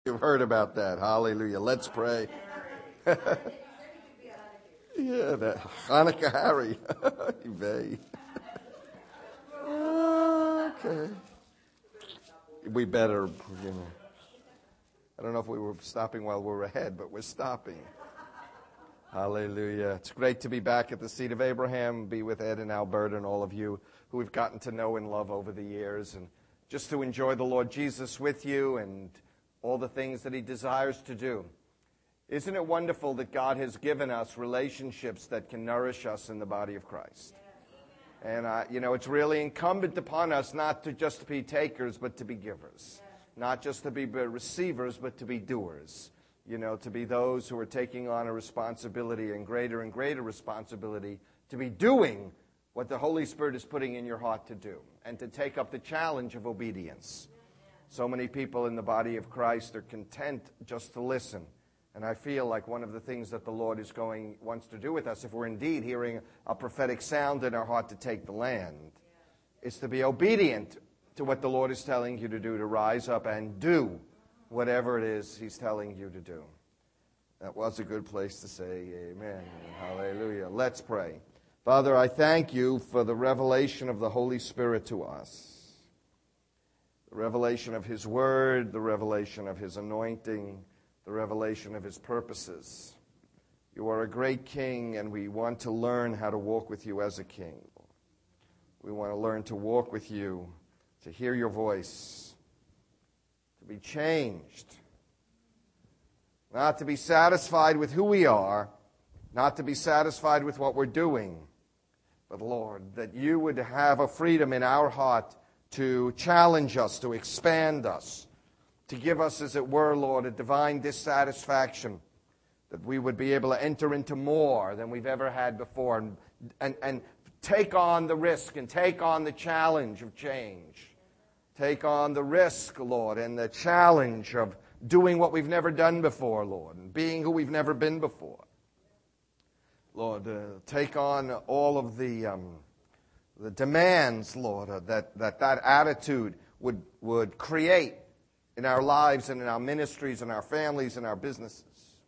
You've heard about that. Hallelujah. Let's pray. Yeah, that Hanukkah Harry. Yvette. Okay. We better, I don't know if we were stopping while we were ahead, but we're stopping. Hallelujah. It's great to be back at the Seat of Abraham, be with Ed and Alberta and all of you who we've gotten to know and love over the years, and just to enjoy the Lord Jesus with you and all the things that He desires to do. Isn't it wonderful that God has given us relationships that can nourish us in the body of Christ? And, it's really incumbent upon us not to just be takers, but to be givers. Not just to be receivers, but to be doers. To be those who are taking on a responsibility and greater responsibility to be doing what the Holy Spirit is putting in your heart to do and to take up the challenge of obedience. So many people in the body of Christ are content just to listen. And I feel like one of the things that the Lord wants to do with us, if we're indeed hearing a prophetic sound in our heart to take the land, is to be obedient to what the Lord is telling you to do, to rise up and do whatever it is He's telling you to do. That was a good place to say amen. Hallelujah. Let's pray. Father, I thank you for the revelation of the Holy Spirit to us. The revelation of His Word, the revelation of His anointing, the revelation of His purposes. You are a great King, and we want to learn how to walk with you as a King. We want to learn to walk with you, to hear your voice, to be changed, not to be satisfied with who we are, not to be satisfied with what we're doing, but Lord, that you would have a freedom in our heart to challenge us, to expand us, to give us, as it were, Lord, a divine dissatisfaction, that we would be able to enter into more than we've ever had before and take on the risk and take on the challenge of change. Take on the risk, Lord, and the challenge of doing what we've never done before, Lord, and being who we've never been before. Lord, take on all of the demands, Lord, that attitude would create in our lives and in our ministries and our families and our businesses.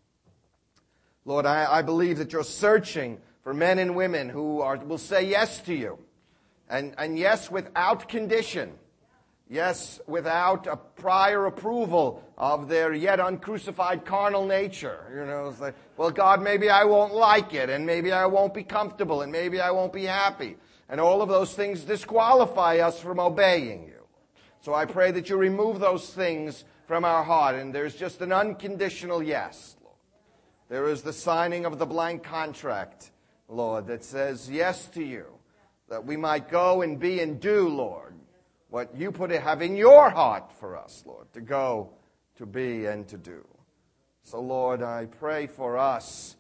Lord, I believe that you're searching for men and women who will say yes to you. And yes, without condition. Yes, without a prior approval of their yet uncrucified carnal nature. It's like, well, God, maybe I won't like it, and maybe I won't be comfortable, and maybe I won't be happy. And all of those things disqualify us from obeying you. So I pray that you remove those things from our heart, and there's just an unconditional yes, Lord. There is the signing of the blank contract, Lord, that says yes to you, that we might go and be and do, Lord, what you have in your heart for us, Lord, to go, to be, and to do. So, Lord, I pray for us.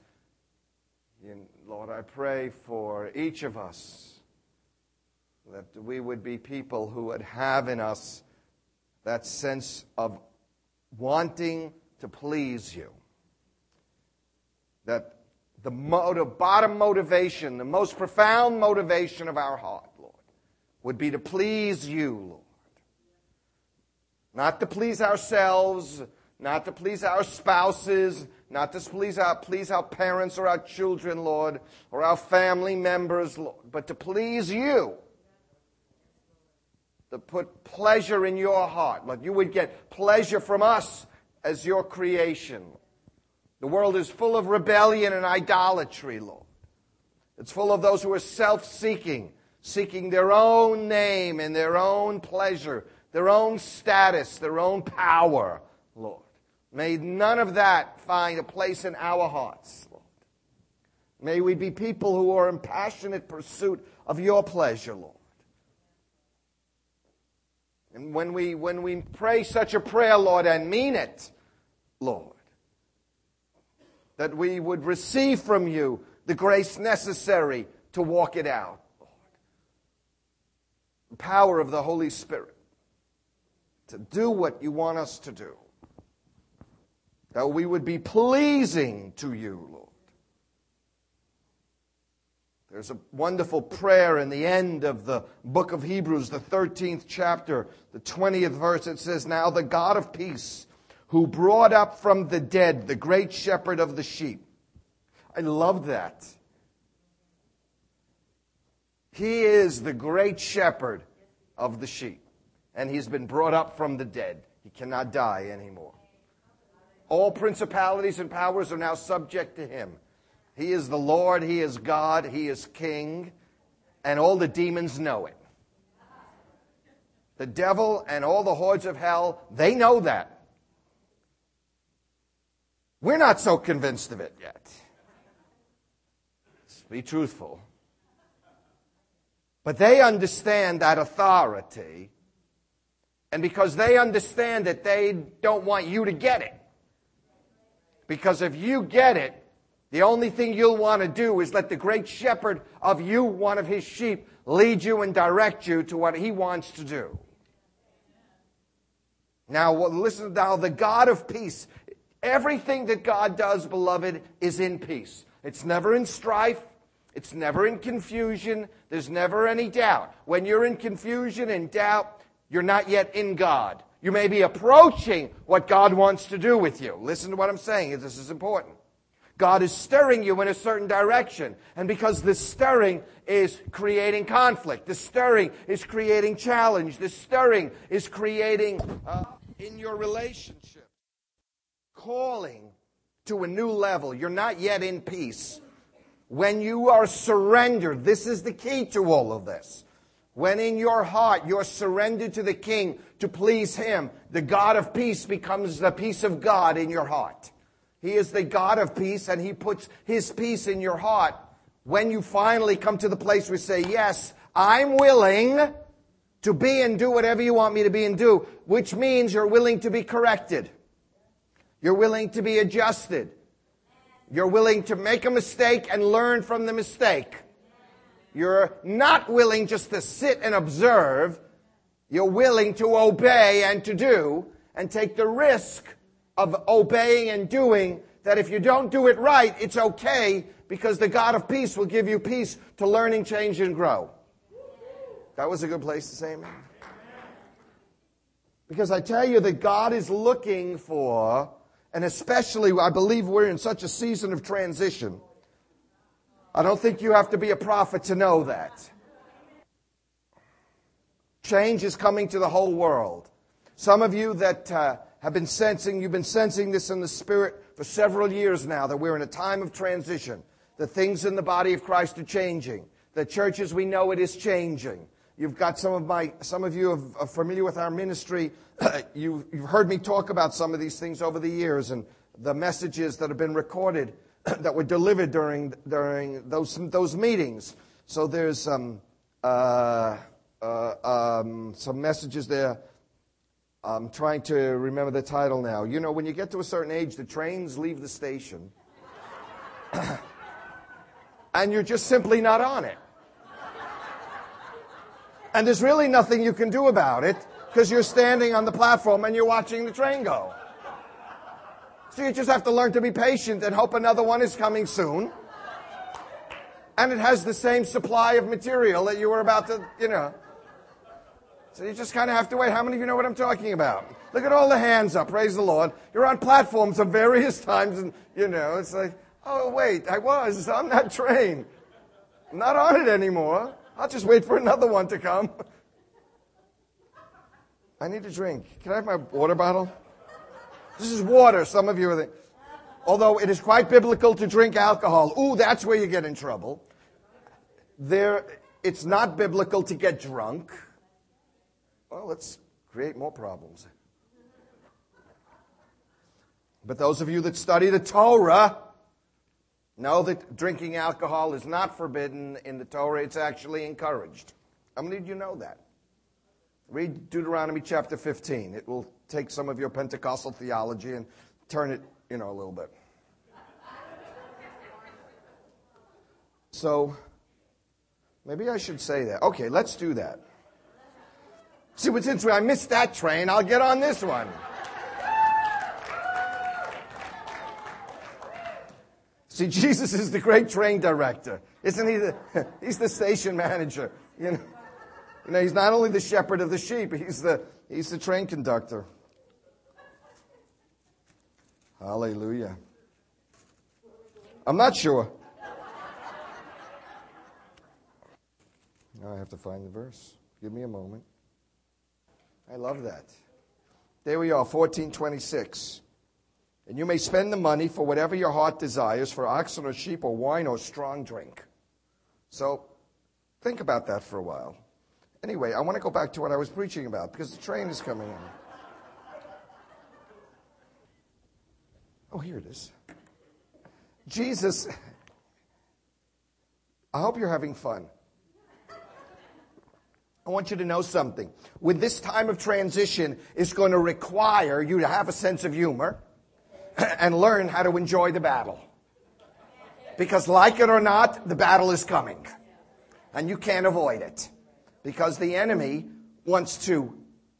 Lord, I pray for each of us that we would be people who would have in us that sense of wanting to please you. That the bottom motivation, the most profound motivation of our heart, Lord, would be to please you, Lord. Not to please ourselves, not to please our spouses, not to please our parents or our children, Lord, or our family members, Lord, but to please you. To put pleasure in your heart. Lord, you would get pleasure from us as your creation. The world is full of rebellion and idolatry, Lord. It's full of those who are self-seeking, seeking their own name and their own pleasure, their own status, their own power, Lord. May none of that find a place in our hearts, Lord. May we be people who are in passionate pursuit of your pleasure, Lord. And when we pray such a prayer, Lord, and mean it, Lord, that we would receive from you the grace necessary to walk it out, Lord. The power of the Holy Spirit to do what you want us to do. That we would be pleasing to you, Lord. There's a wonderful prayer in the end of the book of Hebrews, the 13th chapter, the 20th verse. It says, "Now the God of peace, who brought up from the dead the great shepherd of the sheep. I love that. He is the great shepherd of the sheep. And he's been brought up from the dead. He cannot die anymore. All principalities and powers are now subject to him. He is the Lord, he is God, he is King, and all the demons know it. The devil and all the hordes of hell, they know that. We're not so convinced of it yet. Let's be truthful. But they understand that authority, and because they understand it, they don't want you to get it. Because if you get it, the only thing you'll want to do is let the great shepherd of you, one of his sheep, lead you and direct you to what he wants to do. Now, listen now, the God of peace. Everything that God does, beloved, is in peace. It's never in strife. It's never in confusion. There's never any doubt. When you're in confusion and doubt, you're not yet in God. You may be approaching what God wants to do with you. Listen to what I'm saying. This is important. God is stirring you in a certain direction. And because this stirring is creating conflict, the stirring is creating challenge, the stirring is creating in your relationship, calling to a new level. You're not yet in peace. When you are surrendered, this is the key to all of this. When in your heart you're surrendered to the King to please Him, the God of peace becomes the peace of God in your heart. He is the God of peace, and He puts His peace in your heart. When you finally come to the place where you say, yes, I'm willing to be and do whatever you want me to be and do, which means you're willing to be corrected. You're willing to be adjusted. You're willing to make a mistake and learn from the mistake. You're not willing just to sit and observe. You're willing to obey and to do and take the risk of obeying and doing, that if you don't do it right, it's okay, because the God of peace will give you peace to learn and change and grow. That was a good place to say amen. Because I tell you that God is looking for, and especially I believe we're in such a season of transition. I don't think you have to be a prophet to know that. Change is coming to the whole world. Some of you that have been sensing, you've been sensing this in the Spirit for several years now, that we're in a time of transition. The things in the body of Christ are changing. The church as we know it is changing. You've got some of you are familiar with our ministry. You've heard me talk about some of these things over the years, and the messages that have been recorded that were delivered during those meetings. So there's some messages there. I'm trying to remember the title now. You know, when you get to a certain age, the trains leave the station, and you're just simply not on it. And there's really nothing you can do about it, because you're standing on the platform and you're watching the train go. So you just have to learn to be patient and hope another one is coming soon. And it has the same supply of material that you were about to, So you just kind of have to wait. How many of you know what I'm talking about? Look at all the hands up. Praise the Lord. You're on platforms of various times, and, it's like, oh, wait, I was on that train. I'm not on it anymore. I'll just wait for another one to come. I need a drink. Can I have my water bottle? This is water. Some of you are thinking. Although it is quite biblical to drink alcohol. Ooh, that's where you get in trouble. It's not biblical to get drunk. Well, let's create more problems. But those of you that study the Torah know that drinking alcohol is not forbidden in the Torah. It's actually encouraged. How many of you know that? Read Deuteronomy chapter 15. It will take some of your Pentecostal theology and turn it, a little bit. So, maybe I should say that. Okay, let's do that. See, but since I missed that train, I'll get on this one. See, Jesus is the great train director. Isn't he? He's the station manager. He's not only the shepherd of the sheep, he's the train conductor. Hallelujah. I'm not sure. Now I have to find the verse. Give me a moment. I love that. There we are, 14:26. And you may spend the money for whatever your heart desires, for oxen or sheep or wine or strong drink. So think about that for a while. Anyway, I want to go back to what I was preaching about because the train is coming in. Oh, here it is. Jesus, I hope you're having fun. I want you to know something. With this time of transition, it's going to require you to have a sense of humor and learn how to enjoy the battle. Because like it or not, the battle is coming. And you can't avoid it. Because the enemy wants to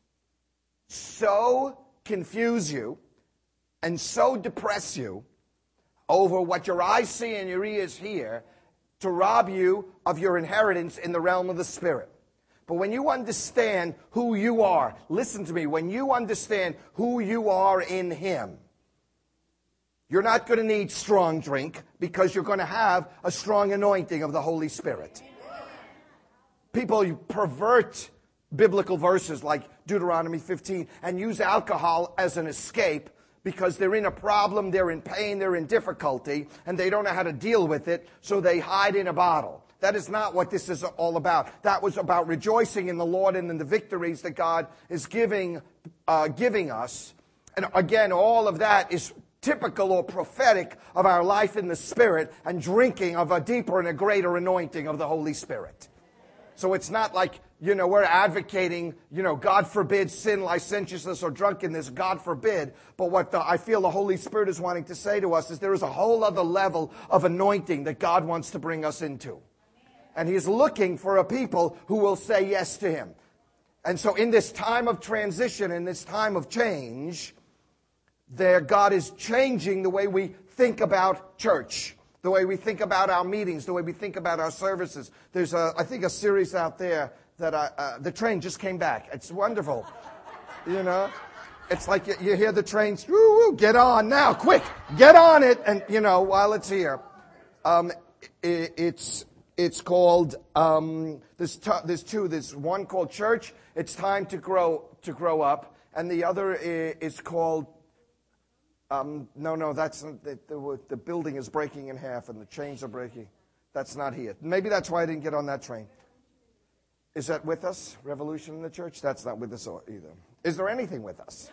so confuse you and so depress you over what your eyes see and your ears hear to rob you of your inheritance in the realm of the Spirit. But when you understand who you are, listen to me, when you understand who you are in Him, you're not going to need strong drink because you're going to have a strong anointing of the Holy Spirit. People pervert biblical verses like Deuteronomy 15 and use alcohol as an escape because they're in a problem, they're in pain, they're in difficulty, and they don't know how to deal with it, so they hide in a bottle. That is not what this is all about. That was about rejoicing in the Lord and in the victories that God is giving us. And again, all of that is typical or prophetic of our life in the Spirit and drinking of a deeper and a greater anointing of the Holy Spirit. So it's not like, we're advocating, God forbid sin, licentiousness, or drunkenness, God forbid. But what I feel the Holy Spirit is wanting to say to us is there is a whole other level of anointing that God wants to bring us into. And He's looking for a people who will say yes to Him. And so in this time of transition, in this time of change, God is changing the way we think about church, the way we think about our meetings, the way we think about our services. There's, I think, a series out there that the train just came back. It's wonderful. It's like you hear the trains, woo, get on now, quick, get on it. And, while it's here, it's called, there's two. There's one called Church. It's time to grow up. And the other is called, that's, the building is breaking in half and the chains are breaking. That's not here. Maybe that's why I didn't get on that train. Is that with us? Revolution in the Church? That's not with us either. Is there anything with us?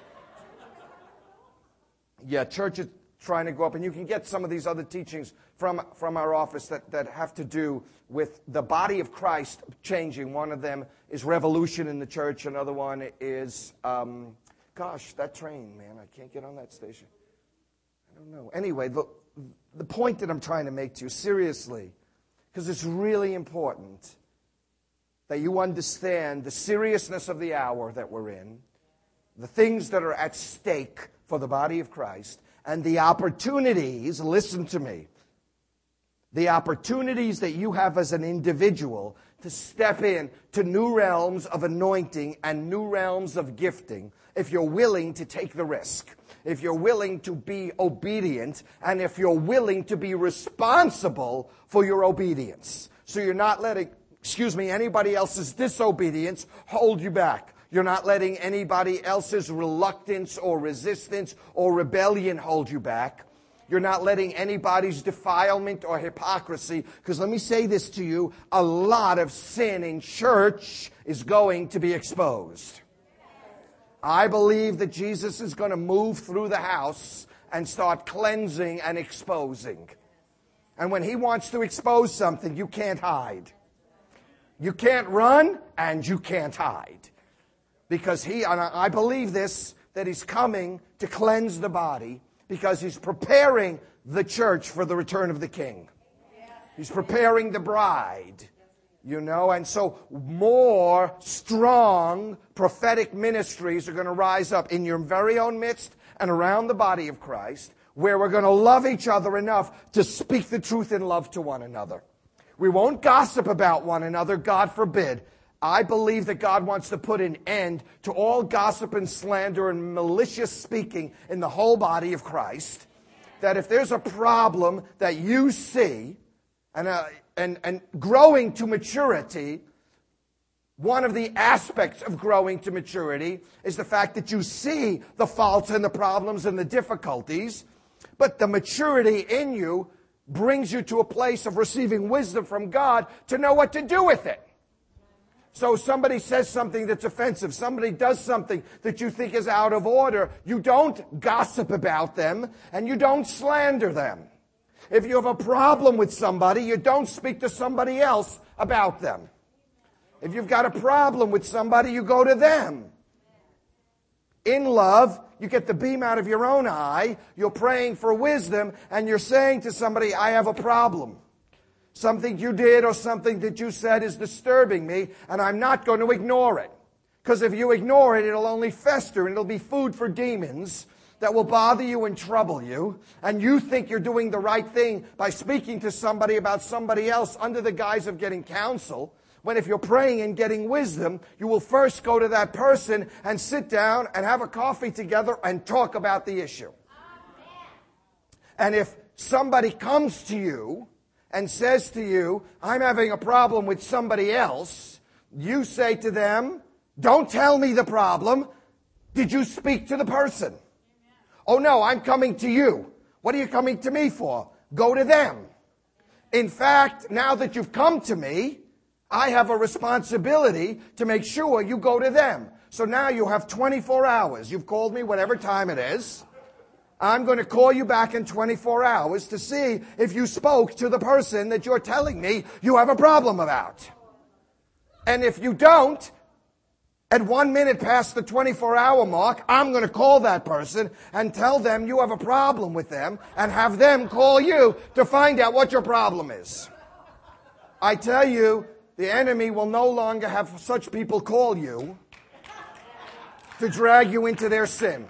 Yeah, church is trying to go up, and you can get some of these other teachings from our office that have to do with the body of Christ changing. One of them is revolution in the church. Another one is, that train, man, I can't get on that station. I don't know. Anyway, the point that I'm trying to make to you, seriously, because it's really important that you understand the seriousness of the hour that we're in, the things that are at stake for the body of Christ, and the opportunities, listen to me, the opportunities that you have as an individual to step in to new realms of anointing and new realms of gifting if you're willing to take the risk, if you're willing to be obedient, and if you're willing to be responsible for your obedience. So you're not letting, anybody else's disobedience hold you back. You're not letting anybody else's reluctance or resistance or rebellion hold you back. You're not letting anybody's defilement or hypocrisy, because let me say this to you, a lot of sin in church is going to be exposed. I believe that Jesus is going to move through the house and start cleansing and exposing. And when He wants to expose something, you can't hide. You can't run and you can't hide. Because and I believe this, that He's coming to cleanse the body because He's preparing the church for the return of the King. He's preparing the bride, and so more strong prophetic ministries are going to rise up in your very own midst and around the body of Christ, where we're going to love each other enough to speak the truth in love to one another. We won't gossip about one another, God forbid. I believe that God wants to put an end to all gossip and slander and malicious speaking in the whole body of Christ. That if there's a problem that you see, and growing to maturity, one of the aspects of growing to maturity is the fact that you see the faults and the problems and the difficulties, but the maturity in you brings you to a place of receiving wisdom from God to know what to do with it. So somebody says something that's offensive, somebody does something that you think is out of order, you don't gossip about them and you don't slander them. If you have a problem with somebody, you don't speak to somebody else about them. If you've got a problem with somebody, you go to them. In love, you get the beam out of your own eye, you're praying for wisdom, and you're saying to somebody, I have a problem. Something you did or something that you said is disturbing me, and I'm not going to ignore it. Because if you ignore it, it'll only fester, and it'll be food for demons that will bother you and trouble you. And you think you're doing the right thing by speaking to somebody about somebody else under the guise of getting counsel. When if you're praying and getting wisdom, you will first go to that person and sit down and have a coffee together and talk about the issue. And if somebody comes to you and says to you, I'm having a problem with somebody else, you say to them, don't tell me the problem. Did you speak to the person? Oh no, I'm coming to you. What are you coming to me for? Go to them. In fact, now that you've come to me, I have a responsibility to make sure you go to them. So now you have 24 hours. You've called me whatever time it is. I'm going to call you back in 24 hours to see if you spoke to the person that you're telling me you have a problem about. And if you don't, at 1 minute past the 24-hour mark, I'm going to call that person and tell them you have a problem with them and have them call you to find out what your problem is. I tell you, the enemy will no longer have such people call you to drag you into their sin.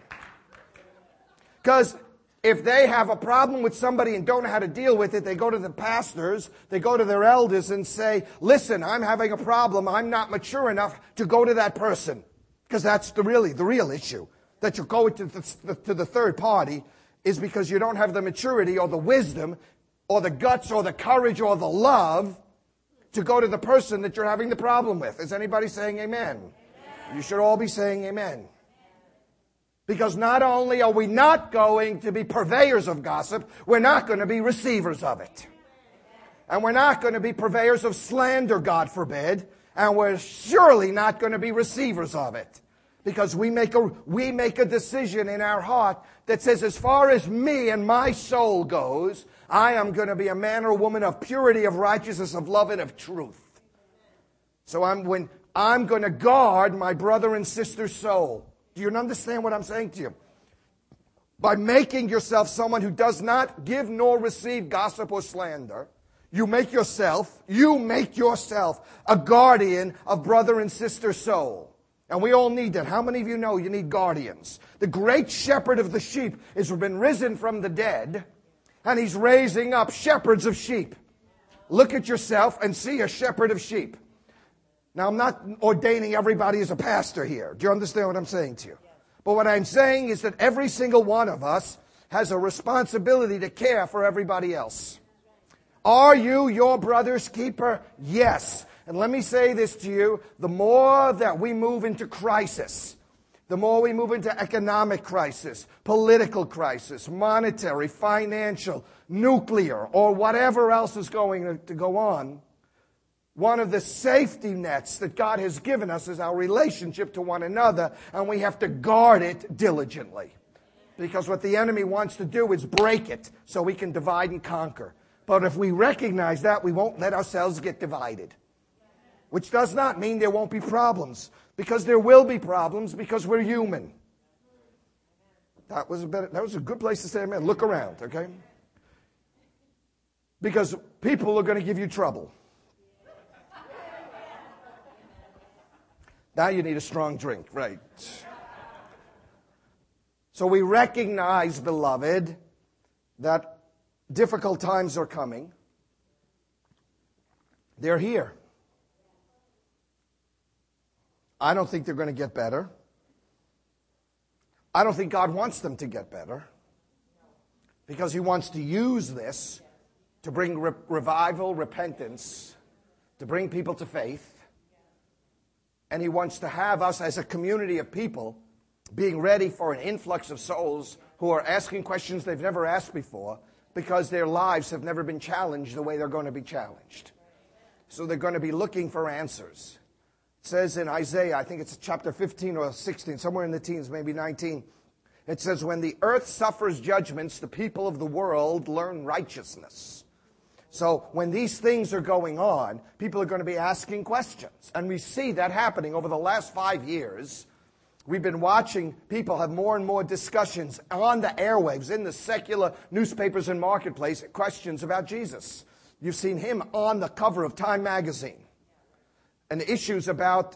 Because if they have a problem with somebody and don't know how to deal with it, they go to the pastors, they go to their elders and say, listen, I'm having a problem. I'm not mature enough to go to that person. Because that's the real issue. That you're going to the third party is because you don't have the maturity or the wisdom or the guts or the courage or the love to go to the person that you're having the problem with. Is anybody saying amen? Amen. You should all be saying amen. Because not only are we not going to be purveyors of gossip, we're not going to be receivers of it. And we're not going to be purveyors of slander, God forbid. And we're surely not going to be receivers of it. Because we make a decision in our heart that says, as far as me and my soul goes, I am going to be a man or woman of purity, of righteousness, of love, and of truth. So I'm going to guard my brother and sister's soul. Do you understand what I'm saying to you? By making yourself someone who does not give nor receive gossip or slander, you make yourself a guardian of brother and sister soul. And we all need that. How many of you know you need guardians? The great shepherd of the sheep has been risen from the dead, and he's raising up shepherds of sheep. Look at yourself and see a shepherd of sheep. Now, I'm not ordaining everybody as a pastor here. Do you understand what I'm saying to you? But what I'm saying is that every single one of us has a responsibility to care for everybody else. Are you your brother's keeper? Yes. And let me say this to you. The more that we move into crisis, the more we move into economic crisis, political crisis, monetary, financial, nuclear, or whatever else is going to go on, one of the safety nets that God has given us is our relationship to one another, and we have to guard it diligently. Because what the enemy wants to do is break it so we can divide and conquer. But if we recognize that, we won't let ourselves get divided. Which does not mean there won't be problems. Because there will be problems because we're human. That was a good place to say amen. Look around, okay? Because people are going to give you trouble. Now you need a strong drink, right? So we recognize, beloved, that difficult times are coming. They're here. I don't think they're going to get better. I don't think God wants them to get better, because He wants to use this to bring revival, repentance, to bring people to faith. And He wants to have us as a community of people being ready for an influx of souls who are asking questions they've never asked before, because their lives have never been challenged the way they're going to be challenged. So they're going to be looking for answers. It says in Isaiah, I think it's chapter 15 or 16, somewhere in the teens, maybe 19. It says, when the earth suffers judgments, the people of the world learn righteousness. So when these things are going on, people are going to be asking questions. And we see that happening over the last 5 years. We've been watching people have more and more discussions on the airwaves, in the secular newspapers and marketplace, questions about Jesus. You've seen Him on the cover of Time magazine. And issues about,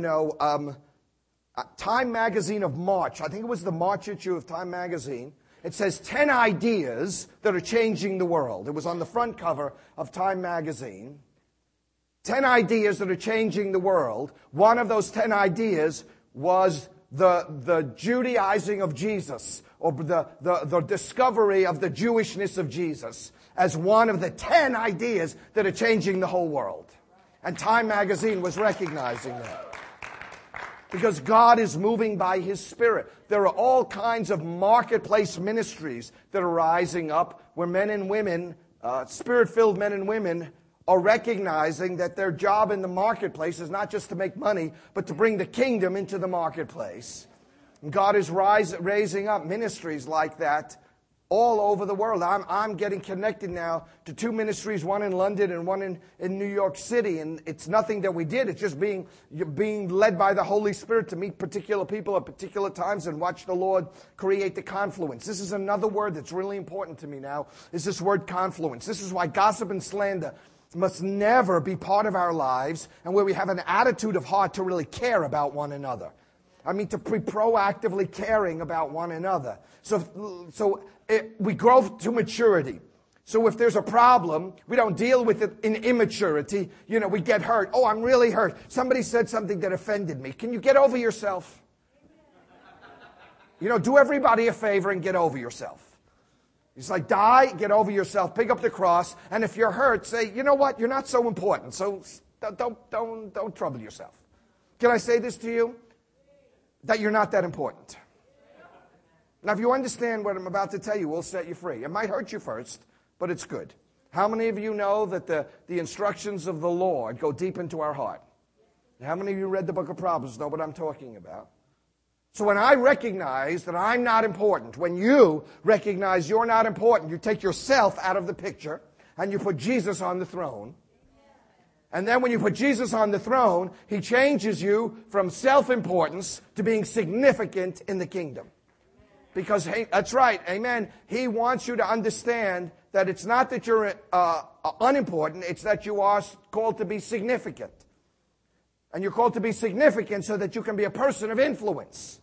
Time magazine of March. I think it was the March issue of Time magazine. It says 10 ideas that are changing the world. It was on the front cover of Time magazine. 10 ideas that are changing the world. One of those 10 ideas was the Judaizing of Jesus, or the discovery of the Jewishness of Jesus, as one of the 10 ideas that are changing the whole world. And Time magazine was recognizing that. Because God is moving by His Spirit. There are all kinds of marketplace ministries that are rising up, where men and women, Spirit-filled men and women, are recognizing that their job in the marketplace is not just to make money, but to bring the kingdom into the marketplace. And God is raising up ministries like that all over the world. I'm getting connected now to 2 ministries, one in London and one in New York City. And it's nothing that we did. It's just being led by the Holy Spirit to meet particular people at particular times and watch the Lord create the confluence. This is another word that's really important to me now, is this word confluence. This is why gossip and slander must never be part of our lives, and where we have an attitude of heart to really care about one another. I mean, to be proactively caring about one another. We grow to maturity. So if there's a problem, we don't deal with it in immaturity. We get hurt. Oh, I'm really hurt. Somebody said something that offended me. Can you get over yourself? Do everybody a favor and get over yourself. It's like, die, get over yourself, pick up the cross, and if you're hurt, say, you know what, you're not so important, so don't trouble yourself. Can I say this to you? That you're not that important. Now, if you understand what I'm about to tell you, we'll set you free. It might hurt you first, but it's good. How many of you know that the instructions of the Lord go deep into our heart? How many of you read the book of Proverbs, know what I'm talking about? So when I recognize that I'm not important, when you recognize you're not important, you take yourself out of the picture and you put Jesus on the throne. And then when you put Jesus on the throne, He changes you from self-importance to being significant in the kingdom. Because, hey, that's right, amen. He wants you to understand that it's not that you're unimportant, it's that you are called to be significant. And you're called to be significant so that you can be a person of influence.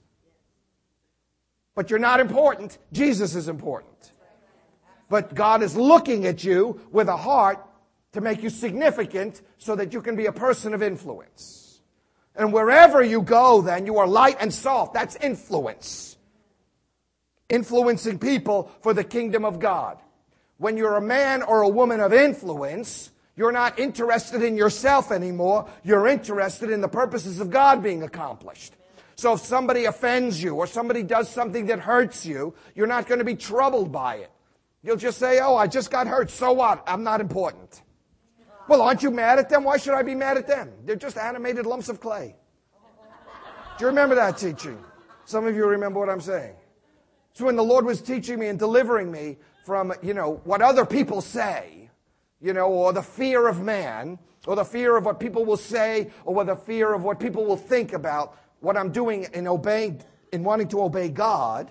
But you're not important. Jesus is important. But God is looking at you with a heart to make you significant so that you can be a person of influence. And wherever you go, then, you are light and salt. That's influence. Influencing people for the kingdom of God. When you're a man or a woman of influence, you're not interested in yourself anymore. You're interested in the purposes of God being accomplished. So if somebody offends you or somebody does something that hurts you, you're not going to be troubled by it. You'll just say, oh, I just got hurt. So what? I'm not important. Well, aren't you mad at them? Why should I be mad at them? They're just animated lumps of clay. Do you remember that teaching? Some of you remember what I'm saying. So when the Lord was teaching me and delivering me from, what other people say, or the fear of man, or the fear of what people will say, or the fear of what people will think about what I'm doing in wanting to obey God.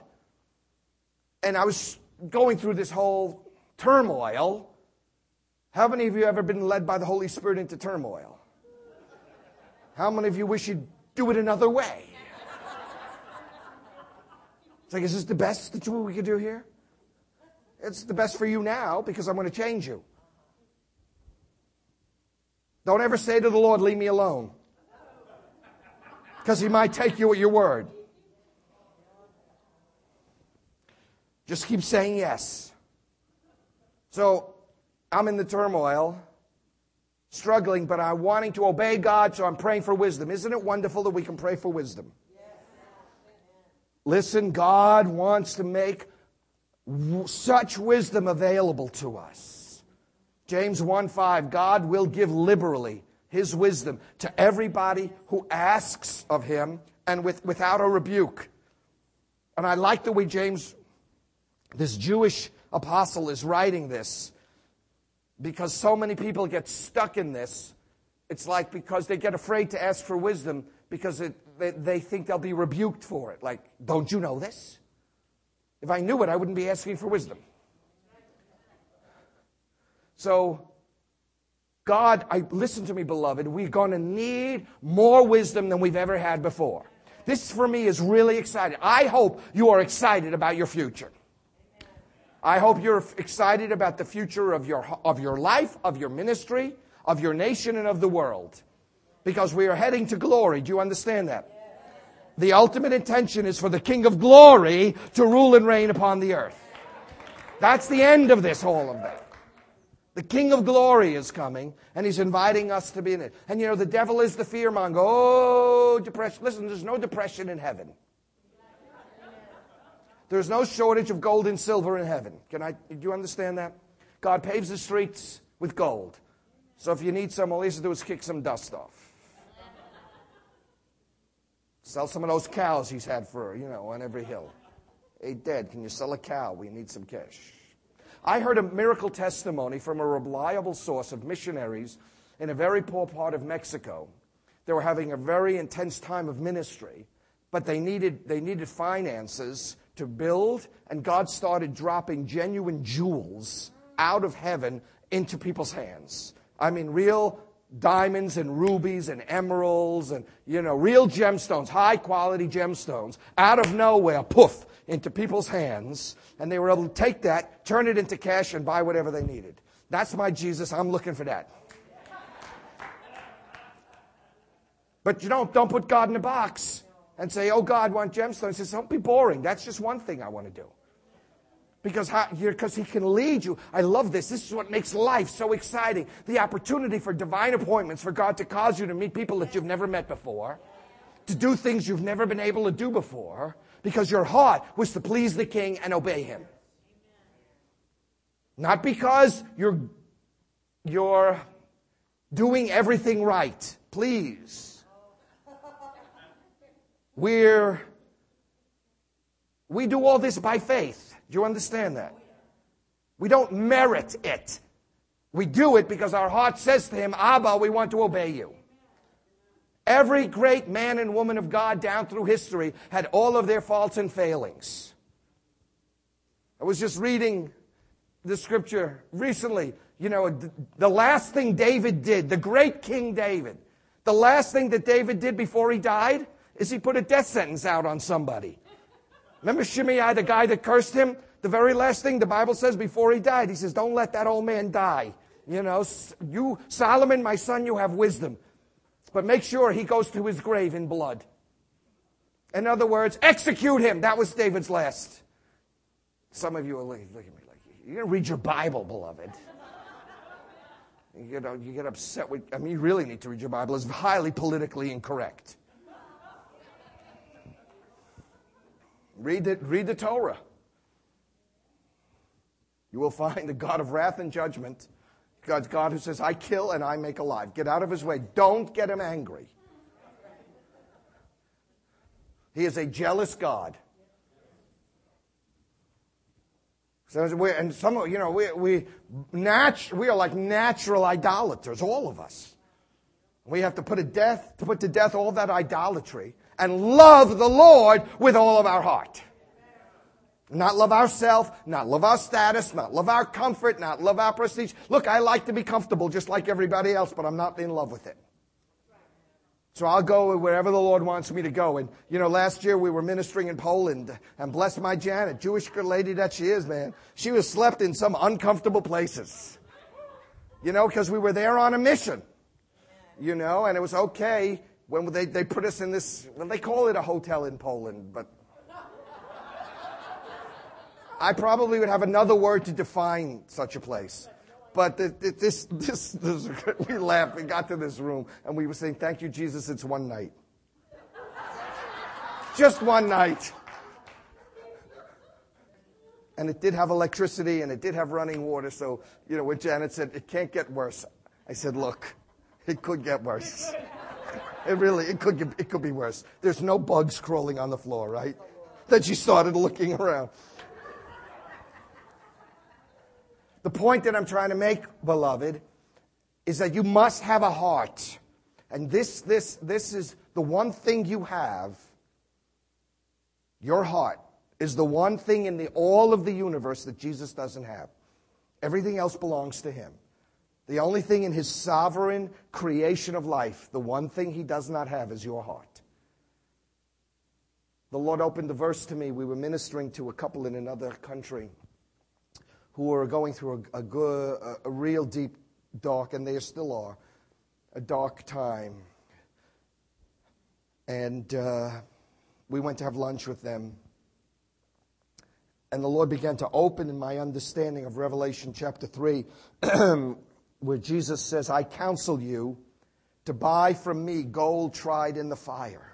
And I was going through this whole turmoil. How many of you ever been led by the Holy Spirit into turmoil? How many of you wish you'd do it another way? It's like, is this the best that we could do here? It's the best for you now because I'm going to change you. Don't ever say to the Lord, leave me alone. Because he might take you at your word. Just keep saying yes. So I'm in the turmoil, struggling, but I'm wanting to obey God, so I'm praying for wisdom. Isn't it wonderful that we can pray for wisdom? Listen, God wants to make such wisdom available to us. James 1:5, God will give liberally His wisdom to everybody who asks of Him and without a rebuke. And I like the way James, this Jewish apostle, is writing this, because so many people get stuck in this. It's like because they get afraid to ask for wisdom because they think they'll be rebuked for it. Like, don't you know this? If I knew it, I wouldn't be asking for wisdom. So, God, listen to me, beloved, we're going to need more wisdom than we've ever had before. This, for me, is really exciting. I hope you are excited about your future. I hope you're excited about the future of your life, of your ministry, of your nation, and of the world. Because we are heading to glory. Do you understand that? The ultimate intention is for the King of Glory to rule and reign upon the earth. That's the end of this, all of that. The King of Glory is coming, and He's inviting us to be in it. And you know, the devil is the fearmonger. Oh, depression. Listen, there's no depression in heaven. There's no shortage of gold and silver in heaven. Do you understand that? God paves the streets with gold. So if you need some, all you have to do is kick some dust off. Sell some of those cows He's had for, on every hill. Hey, Dad, can you sell a cow? We need some cash. I heard a miracle testimony from a reliable source of missionaries in a very poor part of Mexico. They were having a very intense time of ministry, but they needed finances to build, and God started dropping genuine jewels out of heaven into people's hands. I mean, real diamonds and rubies and emeralds and, real gemstones, high-quality gemstones, out of nowhere, poof, into people's hands. And they were able to take that, turn it into cash, and buy whatever they needed. That's my Jesus. I'm looking for that. But don't put God in a box and say, oh, God, I want gemstones. He says, don't be boring. That's just one thing I want to do. Because He can lead you. I love this. This is what makes life so exciting. The opportunity for divine appointments, for God to cause you to meet people that you've never met before, to do things you've never been able to do before, because your heart was to please the King and obey Him. Not because you're doing everything right. Please. We do all this by faith. Do you understand that? We don't merit it. We do it because our heart says to Him, Abba, we want to obey you. Every great man and woman of God down through history had all of their faults and failings. I was just reading the scripture recently. The last thing David did, the great King David, the last thing that David did before he died is he put a death sentence out on somebody. Remember Shimei, the guy that cursed him? The very last thing the Bible says before he died, he says, don't let that old man die. You, Solomon, my son, you have wisdom. But make sure he goes to his grave in blood. In other words, execute him. That was David's last. Some of you are looking at me like, you're going to read your Bible, beloved. You get upset with, you really need to read your Bible. It's highly politically incorrect. Read the Torah. You will find the God of wrath and judgment. God's God who says, I kill and I make alive. Get out of His way. Don't get Him angry. He is a jealous God. So we are like natural idolaters, all of us. We have to put to death all that idolatry and love the Lord with all of our heart. Not love ourselves, not love our status, not love our comfort, not love our prestige. Look, I like to be comfortable just like everybody else, but I'm not in love with it. So I'll go wherever the Lord wants me to go. And, last year we were ministering in Poland, and bless my Janet, Jewish lady that she is, man. She was slept in some uncomfortable places. Because we were there on a mission. And it was okay. when they put us in this, well, they call it a hotel in Poland, but I probably would have another word to define such a place. But we laughed. We got to this room, and we were saying, thank you, Jesus, it's one night. Just one night. And it did have electricity, and it did have running water. So, when Janet said, it can't get worse, I said, look, it could get worse. It could be worse. There's no bugs crawling on the floor, right? Then she started looking around. The point that I'm trying to make, beloved, is that you must have a heart. And this is the one thing you have. Your heart is the one thing in all of the universe that Jesus doesn't have. Everything else belongs to him. The only thing in his sovereign creation of life, the one thing he does not have is your heart. The Lord opened the verse to me. We were ministering to a couple in another country who were going through a real deep, dark, and they still are, a dark time. And we went to have lunch with them. And the Lord began to open in my understanding of Revelation chapter 3, where Jesus says, I counsel you to buy from me gold tried in the fire.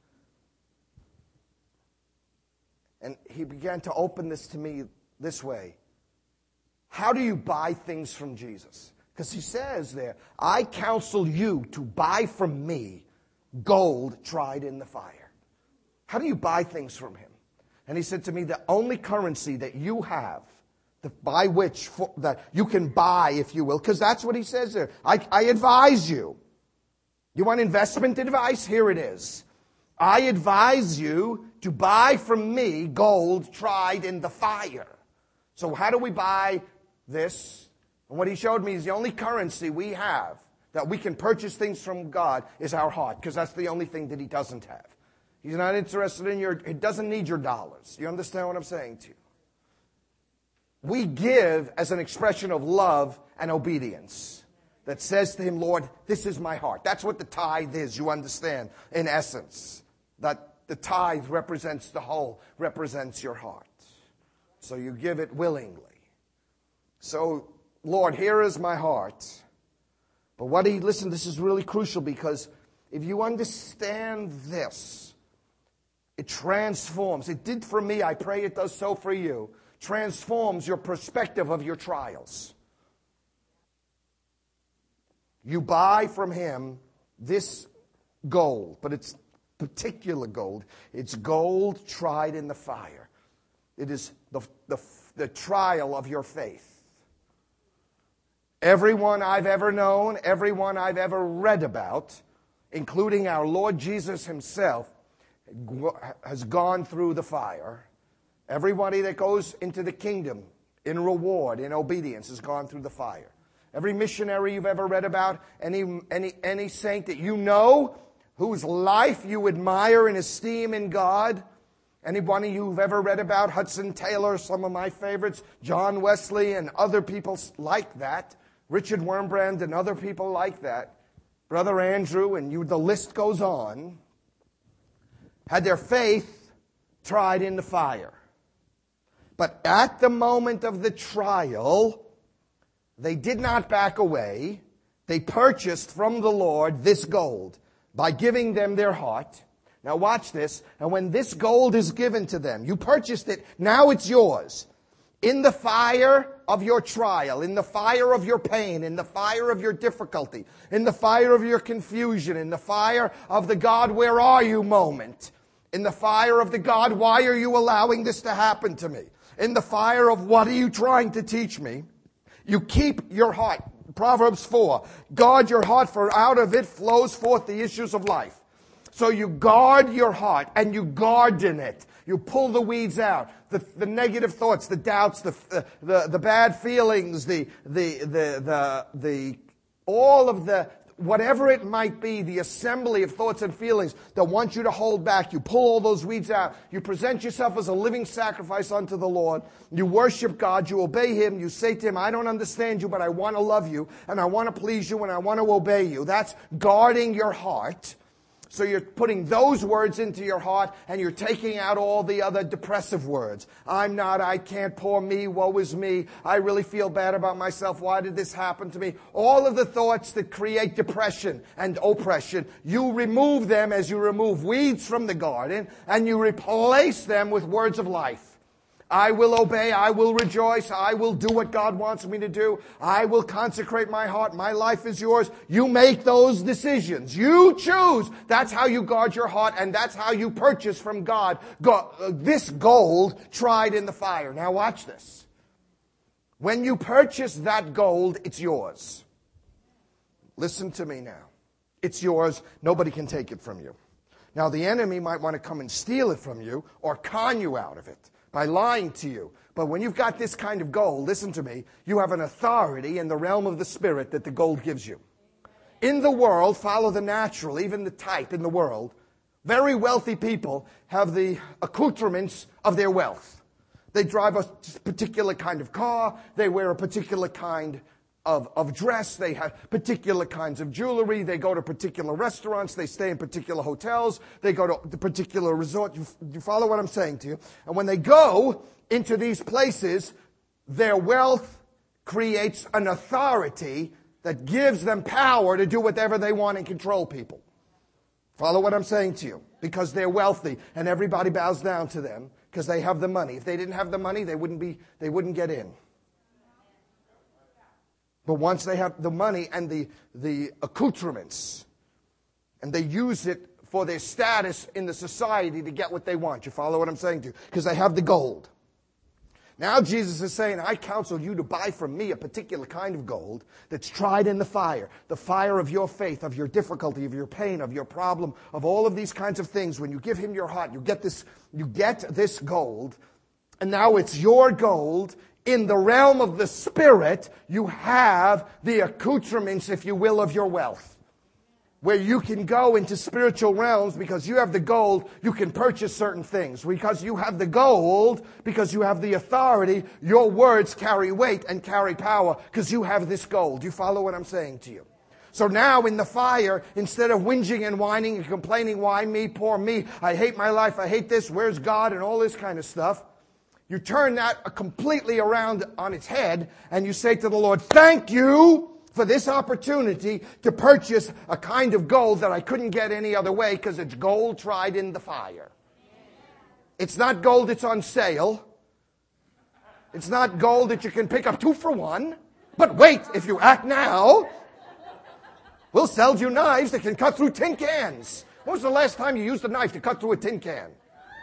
And he began to open this to me this way. How do you buy things from Jesus? Because he says there, I counsel you to buy from me gold tried in the fire. How do you buy things from him? And he said to me, the only currency that you have, by which that you can buy, if you will, because that's what he says there. I advise you. You want investment advice? Here it is. I advise you to buy from me gold tried in the fire. So how do we buy this? And what he showed me is the only currency we have that we can purchase things from God is our heart, because that's the only thing that he doesn't have. He's not interested in he doesn't need your dollars. You understand what I'm saying to you? We give as an expression of love and obedience that says to him, Lord, this is my heart. That's what the tithe is, you understand, in essence. That the tithe represents the whole, represents your heart. So you give it willingly. So, Lord, here is my heart. But listen, this is really crucial, because if you understand this, it transforms. It did for me. I pray it does so for you. Transforms your perspective of your trials. You buy from him this gold, but it's particular gold. It's gold tried in the fire. It is the trial of your faith. Everyone I've ever known, everyone I've ever read about, including our Lord Jesus himself, has gone through the fire. Everybody that goes into the kingdom in reward, in obedience, has gone through the fire. Every missionary you've ever read about, any saint that you know, whose life you admire and esteem in God, anybody you've ever read about, Hudson Taylor, some of my favorites, John Wesley and other people like that, Richard Wurmbrand and other people like that, Brother Andrew, and the list goes on, had their faith tried in the fire. But at the moment of the trial, they did not back away. They purchased from the Lord this gold by giving them their heart. Now watch this. And when this gold is given to them, you purchased it, now it's yours. In the fire of your trial, in the fire of your pain, in the fire of your difficulty, in the fire of your confusion, in the fire of the God, where are you moment, in the fire of the God, why are you allowing this to happen to me, in the fire of what are you trying to teach me, you keep your heart. Proverbs 4, guard your heart, for out of it flows forth the issues of life. So you guard your heart and you garden it. You pull the weeds out, the negative thoughts, the doubts, the bad feelings, all of the, whatever it might be, the assembly of thoughts and feelings that want you to hold back. You pull all those weeds out. You present yourself as a living sacrifice unto the Lord. You worship God. You obey him. You say to him, I don't understand you, but I want to love you, and I want to please you, and I want to obey you. That's guarding your heart, So you're putting those words into your heart and you're taking out all the other depressive words. I'm not, I can't, poor me, woe is me. I really feel bad about myself. Why did this happen to me? All of the thoughts that create depression and oppression, you remove them as you remove weeds from the garden and you replace them with words of life. I will obey, I will rejoice, I will do what God wants me to do, I will consecrate my heart, my life is yours. You make those decisions. You choose. That's how you guard your heart, and that's how you purchase from God this gold tried in the fire. Now watch this. When you purchase that gold, it's yours. Listen to me now. It's yours. Nobody can take it from you. Now the enemy might want to come and steal it from you or con you out of it by lying to you. But when you've got this kind of gold, listen to me, you have an authority in the realm of the Spirit that the gold gives you. In the world, follow the natural, even the type in the world, very wealthy people have the accoutrements of their wealth. They drive a particular kind of car, they wear a particular kind of dress, they have particular kinds of jewelry, they go to particular restaurants, they stay in particular hotels, they go to the particular resort. You follow what I'm saying to you? And when they go into these places, their wealth creates an authority that gives them power to do whatever they want and control people. Follow what I'm saying to you? Because they're wealthy and everybody bows down to them because they have the money. If they didn't have the money, they wouldn't get in. But once they have the money and the accoutrements, and they use it for their status in the society to get what they want. You follow what I'm saying to you? Because they have the gold. Now Jesus is saying, I counsel you to buy from me a particular kind of gold that's tried in the fire of your faith, of your difficulty, of your pain, of your problem, of all of these kinds of things. When you give him your heart, you get this gold, and now it's your gold. In the realm of the Spirit, you have the accoutrements, if you will, of your wealth. Where you can go into spiritual realms because you have the gold, you can purchase certain things. Because you have the gold, because you have the authority, your words carry weight and carry power because you have this gold. You follow what I'm saying to you? So now in the fire, instead of whinging and whining and complaining, why me, poor me, I hate my life, I hate this, where's God, and all this kind of stuff, you turn that completely around on its head and you say to the Lord, thank you for this opportunity to purchase a kind of gold that I couldn't get any other way because it's gold tried in the fire. It's not gold that's on sale. It's not gold that you can pick up 2 for 1. But wait, if you act now, we'll sell you knives that can cut through tin cans. When was the last time you used a knife to cut through a tin can?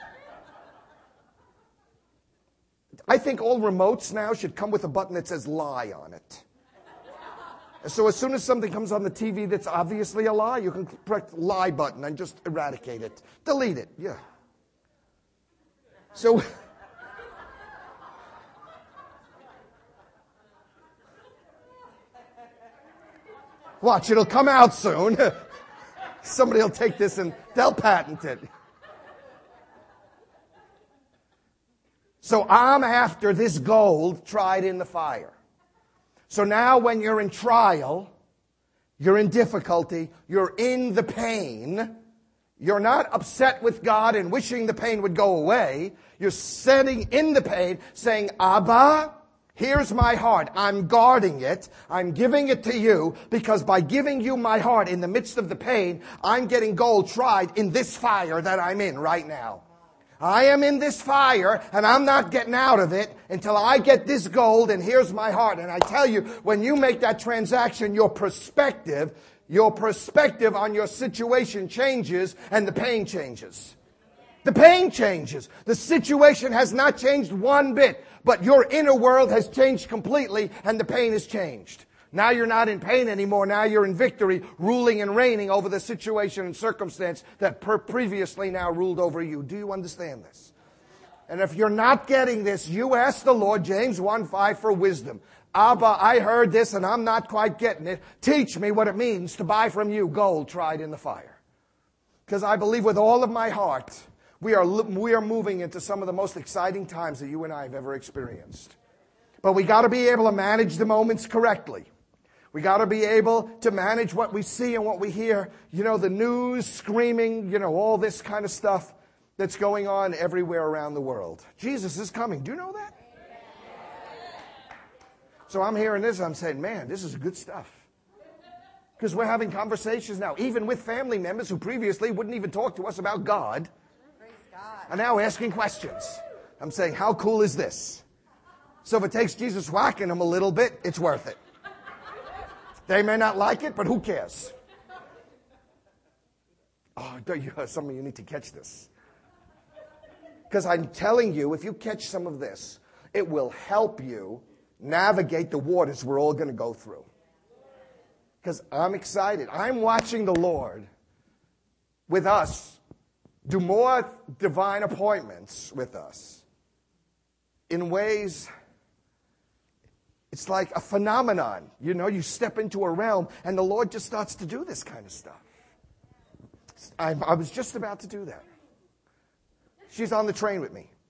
I think all remotes now should come with a button that says lie on it. So as soon as something comes on the TV that's obviously a lie, you can press the lie button and just eradicate it. Delete it, yeah. So, watch, it'll come out soon. Somebody will take this and they'll patent it. So I'm after this gold tried in the fire. So now when you're in trial, you're in difficulty, you're in the pain, you're not upset with God and wishing the pain would go away. You're sitting in the pain saying, Abba, here's my heart. I'm guarding it. I'm giving it to you because by giving you my heart in the midst of the pain, I'm getting gold tried in this fire that I'm in right now. I am in this fire, and I'm not getting out of it until I get this gold, and here's my heart. And I tell you, when you make that transaction, your perspective on your situation changes, and the pain changes. The pain changes. The situation has not changed one bit, but your inner world has changed completely, and the pain has changed. Now you're not in pain anymore. Now you're in victory, ruling and reigning over the situation and circumstance that previously now ruled over you. Do you understand this? And if you're not getting this, you ask the Lord, James 1:5, for wisdom. Abba, I heard this and I'm not quite getting it. Teach me what it means to buy from you gold tried in the fire. Because I believe with all of my heart, we are moving into some of the most exciting times that you and I have ever experienced. But we got to be able to manage the moments correctly. We got to be able to manage what we see and what we hear. You know, the news screaming, you know, all this kind of stuff that's going on everywhere around the world. Jesus is coming. Do you know that? So I'm hearing this, I'm saying, man, this is good stuff. Because we're having conversations now, even with family members who previously wouldn't even talk to us about God, are now asking questions. I'm saying, how cool is this? So if it takes Jesus whacking them a little bit, it's worth it. They may not like it, but who cares? Oh, some of you need to catch this. Because I'm telling you, if you catch some of this, it will help you navigate the waters we're all going to go through. Because I'm excited. I'm watching the Lord with us do more divine appointments with us in ways, it's like a phenomenon. You know, you step into a realm and the Lord just starts to do this kind of stuff. I was just about to do that. She's on the train with me.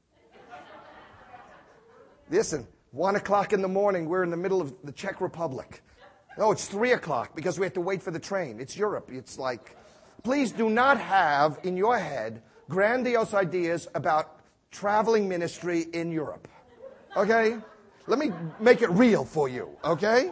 Listen, 1 o'clock in the morning, we're in the middle of the Czech Republic. No, it's 3 o'clock because we have to wait for the train. It's Europe. It's like, please do not have in your head grandiose ideas about traveling ministry in Europe. Okay? Let me make it real for you, okay?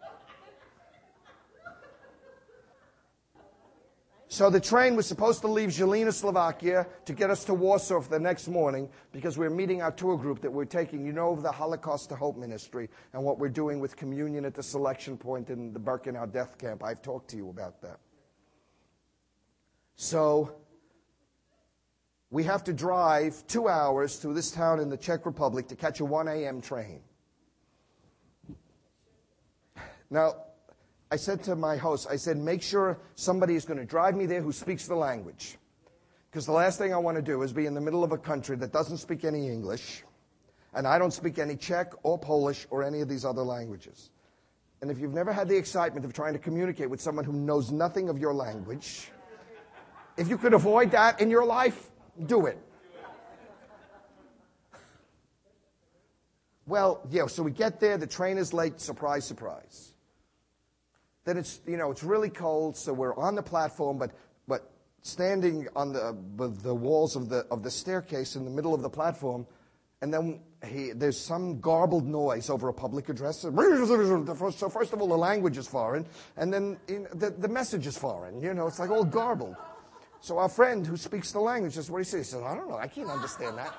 So the train was supposed to leave Žilina, Slovakia, to get us to Warsaw for the next morning because we're meeting our tour group that we're taking, you know, the Holocaust to Hope ministry and what we're doing with communion at the selection point in the Birkenau death camp. I've talked to you about that. So we have to drive 2 hours to this town in the Czech Republic to catch a 1 a.m. train. Now, I said to my host, I said, make sure somebody is going to drive me there who speaks the language. Because the last thing I want to do is be in the middle of a country that doesn't speak any English, and I don't speak any Czech or Polish or any of these other languages. And if you've never had the excitement of trying to communicate with someone who knows nothing of your language, if you could avoid that in your life, do it. Well, yeah, so we get there, the train is late, surprise, surprise. Then it's, you know, it's really cold, so we're on the platform, but standing on the walls of the staircase in the middle of the platform, and then there's some garbled noise over a public address. So first of all, the language is foreign, and then the message is foreign. You know, it's like all garbled. So our friend who speaks the language, that's what he says. He says, I don't know, I can't understand that.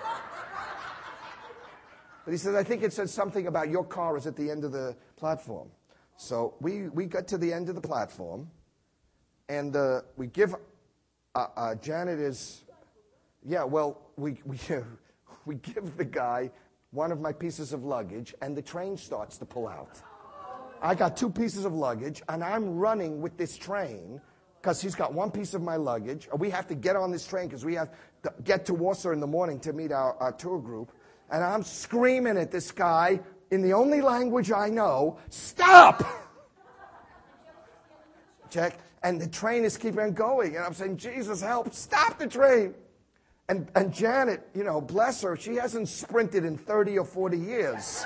But he says, I think it says something about your car is at the end of the platform. So we got to the end of the platform, and we give Janet is, yeah, well, we give the guy one of my pieces of luggage, and the train starts to pull out. I got 2 pieces of luggage, and I'm running with this train because he's got 1 piece of my luggage. We have to get on this train because we have to get to Warsaw in the morning to meet our tour group, and I'm screaming at this guy in the only language I know, stop! Check. And the train is keeping going. And I'm saying, Jesus, help, stop the train. And Janet, you know, bless her, she hasn't sprinted in 30 or 40 years.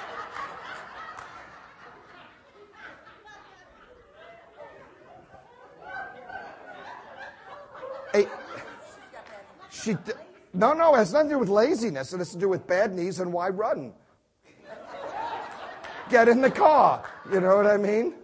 No, it has nothing to do with laziness. It has to do with bad knees and why run. Get in the car. You know what I mean?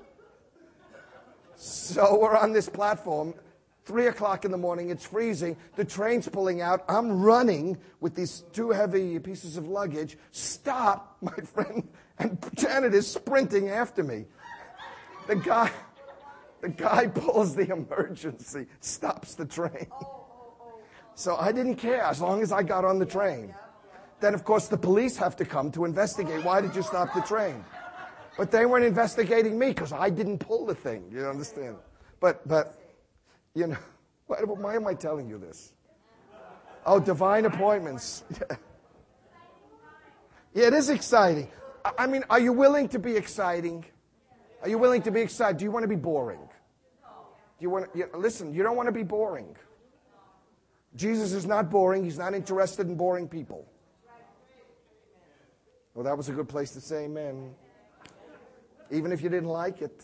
So we're on this platform, 3 o'clock in the morning, it's freezing, the train's pulling out, I'm running with these 2 heavy pieces of luggage. Stop, my friend. And Janet is sprinting after me. The guy pulls the emergency, stops the train. So I didn't care as long as I got on the train. Then, of course, the police have to come to investigate. Why did you stop the train? But they weren't investigating me because I didn't pull the thing. You understand? But you know, why am I telling you this? Oh, divine appointments. Yeah, it is exciting. I mean, are you willing to be exciting? Are you willing to be excited? Do you want to be boring? Do you want to, listen, you don't want to be boring. Jesus is not boring. He's not interested in boring people. Well, that was a good place to say amen. even if you didn't like it.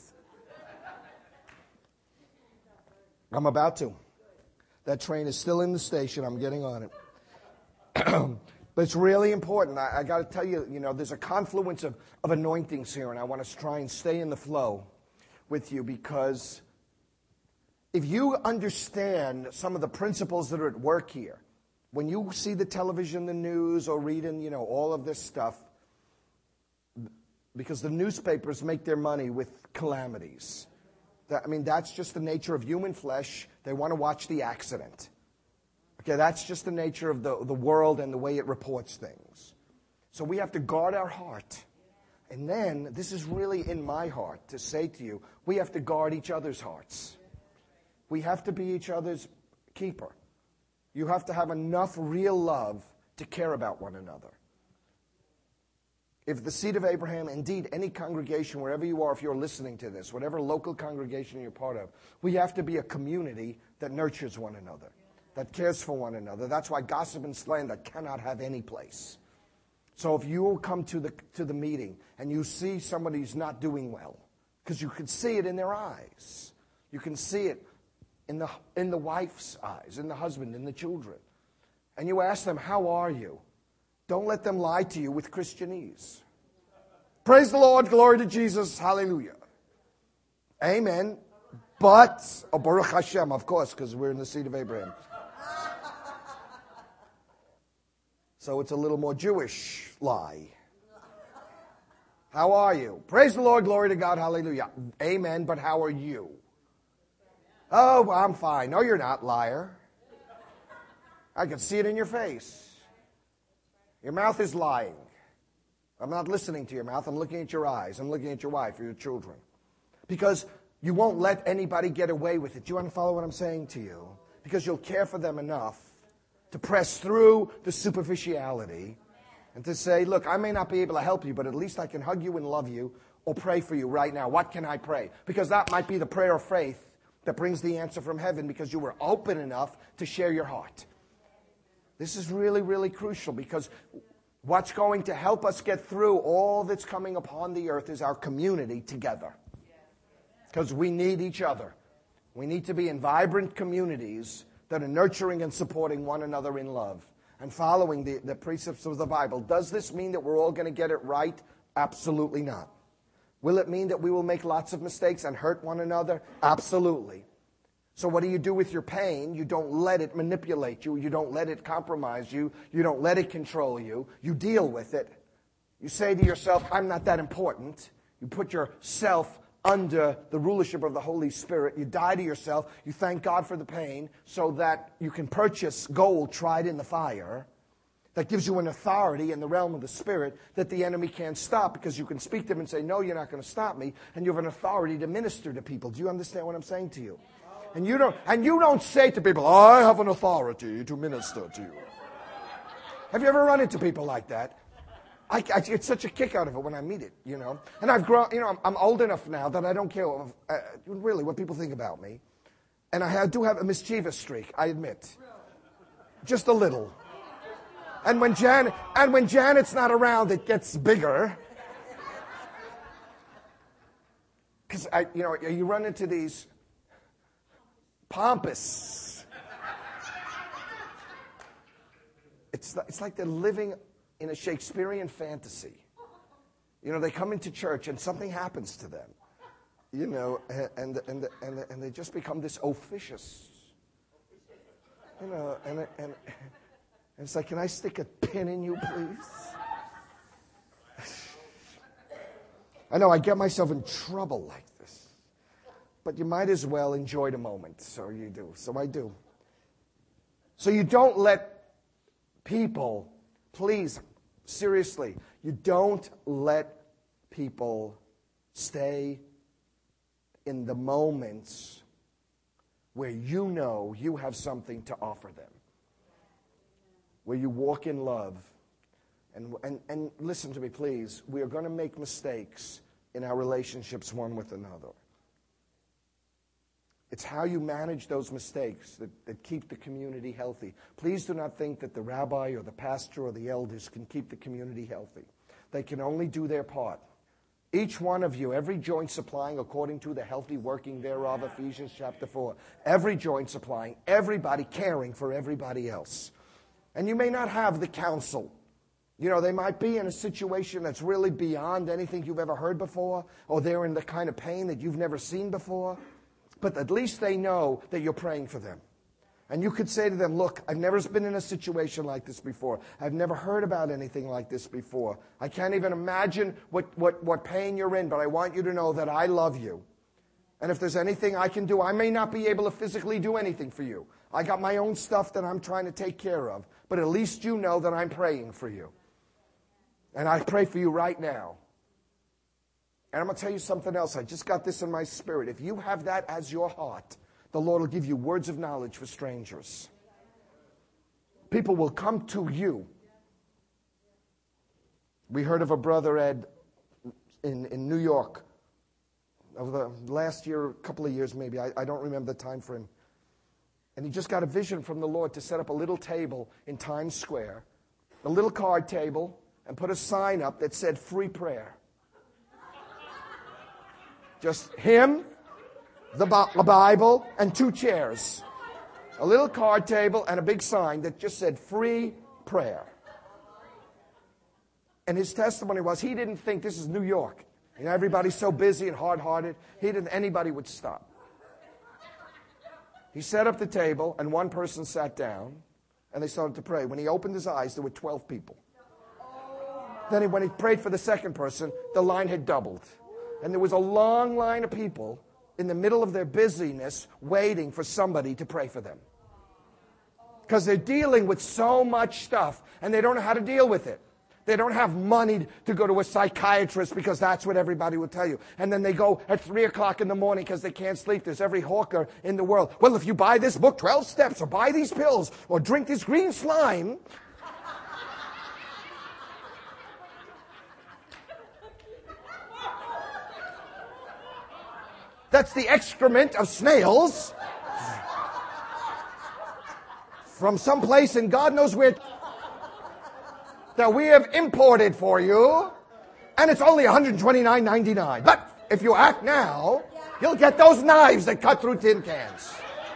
I'm about to. That train is still in the station. I'm getting on it. But it's really important. I got to tell you, there's a confluence of anointings here, and I want to try and stay in the flow with you, because if you understand some of the principles that are at work here, when you see the television, the news, or reading, all of this stuff, because the newspapers make their money with calamities. That's just the nature of human flesh. They want to watch the accident. Okay, that's just the nature of the world and the way it reports things. So we have to guard our heart. And then, this is really in my heart to say to you, we have to guard each other's hearts. We have to be each other's keeper. You have to have enough real love to care about one another. If the seed of Abraham, indeed any congregation, wherever you are, if you're listening to this, whatever local congregation you're part of, we have to be a community that nurtures one another, that cares for one another. That's why gossip and slander cannot have any place. So if you will come to the meeting and you see somebody who's not doing well, because you can see it in their eyes, you can see it in the wife's eyes, in the husband, in the children, and you ask them, how are you? Don't let them lie to you with Christianese. Praise the Lord, glory to Jesus, hallelujah. Amen. But, Baruch Hashem, of course, because we're in the seed of Abraham. So it's a little more Jewish lie. How are you? Praise the Lord, glory to God, hallelujah. Amen, but how are you? Oh, I'm fine. No, you're not, liar. I can see it in your face. Your mouth is lying. I'm not listening to your mouth. I'm looking at your eyes. I'm looking at your wife or your children. Because you won't let anybody get away with it. Do you want to follow what I'm saying to you? Because you'll care for them enough to press through the superficiality and to say, look, I may not be able to help you, but at least I can hug you and love you or pray for you right now. What can I pray? Because that might be the prayer of faith that brings the answer from heaven, because you were open enough to share your heart. This is really, really crucial, because what's going to help us get through all that's coming upon the earth is our community together. Because we need each other. We need to be in vibrant communities that are nurturing and supporting one another in love and following the precepts of the Bible. Does this mean that we're all going to get it right? Absolutely not. Will it mean that we will make lots of mistakes and hurt one another? Absolutely. So what do you do with your pain? You don't let it manipulate you. You don't let it compromise you. You don't let it control you. You deal with it. You say to yourself, I'm not that important. You put yourself under the rulership of the Holy Spirit. You die to yourself. You thank God for the pain so that you can purchase gold tried in the fire. That gives you an authority in the realm of the Spirit that the enemy can't stop, because you can speak to them and say, no, you're not going to stop me. And you have an authority to minister to people. Do you understand what I'm saying to you? And you don't say to people, I have an authority to minister to you. Have you ever run into people like that? I get such a kick out of it when I meet it, And I've grown, I'm old enough now that I don't care really what people think about me. And I do have a mischievous streak, I admit. Just a little. And when Janet's not around, it gets bigger. Because you run into these pompous. It's like they're living in a Shakespearean fantasy. They come into church and something happens to them. And they just become this officious. And it's like, can I stick a pin in you, please? I know I get myself in trouble like this. But you might as well enjoy the moment. So you do. So I do. So you don't let people, please, seriously, you don't let people stay in the moments where you have something to offer them. Where you walk in love. And listen to me, please. We are going to make mistakes in our relationships one with another. It's how you manage those mistakes that keep the community healthy. Please do not think that the rabbi or the pastor or the elders can keep the community healthy. They can only do their part. Each one of you, every joint supplying according to the healthy working thereof, Ephesians chapter 4. Every joint supplying, everybody caring for everybody else. And you may not have the counsel. You know, they might be in a situation that's really beyond anything you've ever heard before, or they're in the kind of pain that you've never seen before. But at least they know that you're praying for them. And you could say to them, look, I've never been in a situation like this before. I've never heard about anything like this before. I can't even imagine what pain you're in, but I want you to know that I love you. And if there's anything I can do, I may not be able to physically do anything for you. I got my own stuff that I'm trying to take care of. But at least you know that I'm praying for you. And I pray for you right now. And I'm going to tell you something else. I just got this in my spirit. If you have that as your heart, the Lord will give you words of knowledge for strangers. People will come to you. We heard of a brother, Ed, in New York. Over the last year, a couple of years maybe. I don't remember the time frame. And he just got a vision from the Lord to set up a little table in Times Square. A little card table. And put a sign up that said free prayer. Just him, the Bible, and 2 chairs. A little card table and a big sign that just said free prayer. And his testimony was he didn't think, this is New York. You know, everybody's so busy and hard-hearted. He didn't anybody would stop. He set up the table and one person sat down and they started to pray. When he opened his eyes, there were 12 people. Then when he prayed for the second person, the line had doubled. And there was a long line of people in the middle of their busyness waiting for somebody to pray for them. Because they're dealing with so much stuff and they don't know how to deal with it. They don't have money to go to a psychiatrist because that's what everybody will tell you. And then they go at 3 o'clock in the morning because they can't sleep. There's every hawker in the world. Well, if you buy this book, 12 Steps, or buy these pills, or drink this green slime... That's the excrement of snails from someplace in God knows where that we have imported for you, and it's only $129.99. But if you act now, you'll get those knives that cut through tin cans.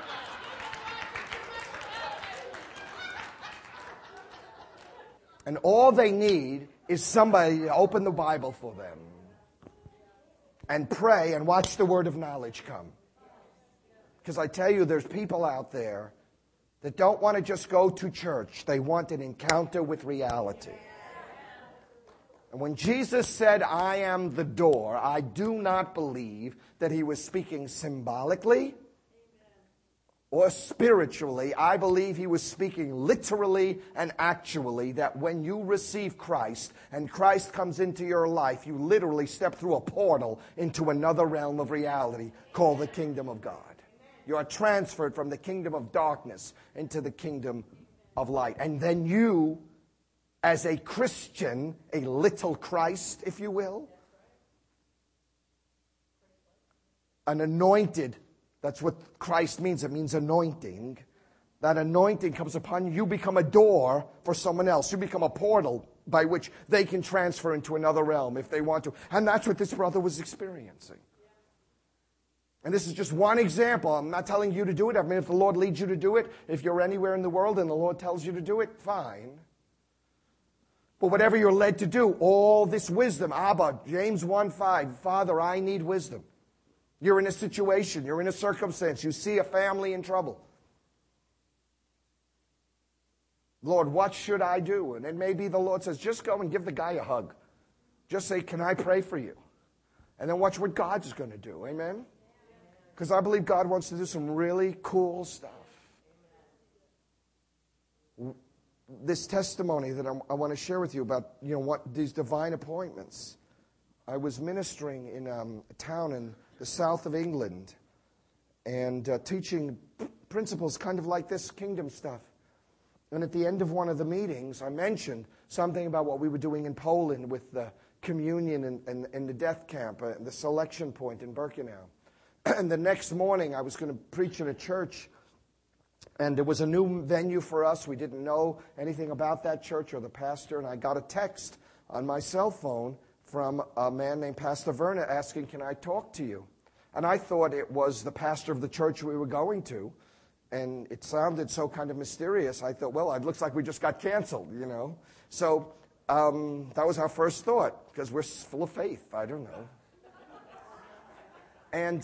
And all they need is somebody to open the Bible for them and pray and watch the word of knowledge come. Because I tell you, there's people out there that don't want to just go to church. They want an encounter with reality. And when Jesus said, I am the door, I do not believe that he was speaking symbolically or spiritually. I believe he was speaking literally and actually, that when you receive Christ and Christ comes into your life, you literally step through a portal into another realm of reality called the kingdom of God. You are transferred from the kingdom of darkness into the kingdom of light. And then you, as a Christian, a little Christ, if you will, an anointed, that's what Christ means. It means anointing. That anointing comes upon you. You become a door for someone else. You become a portal by which they can transfer into another realm if they want to. And that's what this brother was experiencing. And this is just one example. I'm not telling you to do it. I mean, if the Lord leads you to do it, if you're anywhere in the world and the Lord tells you to do it, fine. But whatever you're led to do, all this wisdom, Abba, James 1:5, Father, I need wisdom. You're in a situation, you're in a circumstance, you see a family in trouble. Lord, what should I do? And then maybe the Lord says, just go and give the guy a hug. Just say, can I pray for you? And then watch what God's going to do. Amen? Because I believe God wants to do some really cool stuff. This testimony that I want to share with you about, what these divine appointments. I was ministering in a town in the south of England and teaching principles kind of like this kingdom stuff. And at the end of one of the meetings, I mentioned something about what we were doing in Poland with the communion and the death camp, the selection point in Birkenau. And the next morning, I was going to preach in a church, and it was a new venue for us. We didn't know anything about that church or the pastor, and I got a text on my cell phone from a man named Pastor Werner asking, can I talk to you? And I thought it was the pastor of the church we were going to. And it sounded so kind of mysterious. I thought, well, it looks like we just got canceled, you know. So that was our first thought, because we're full of faith. I don't know. And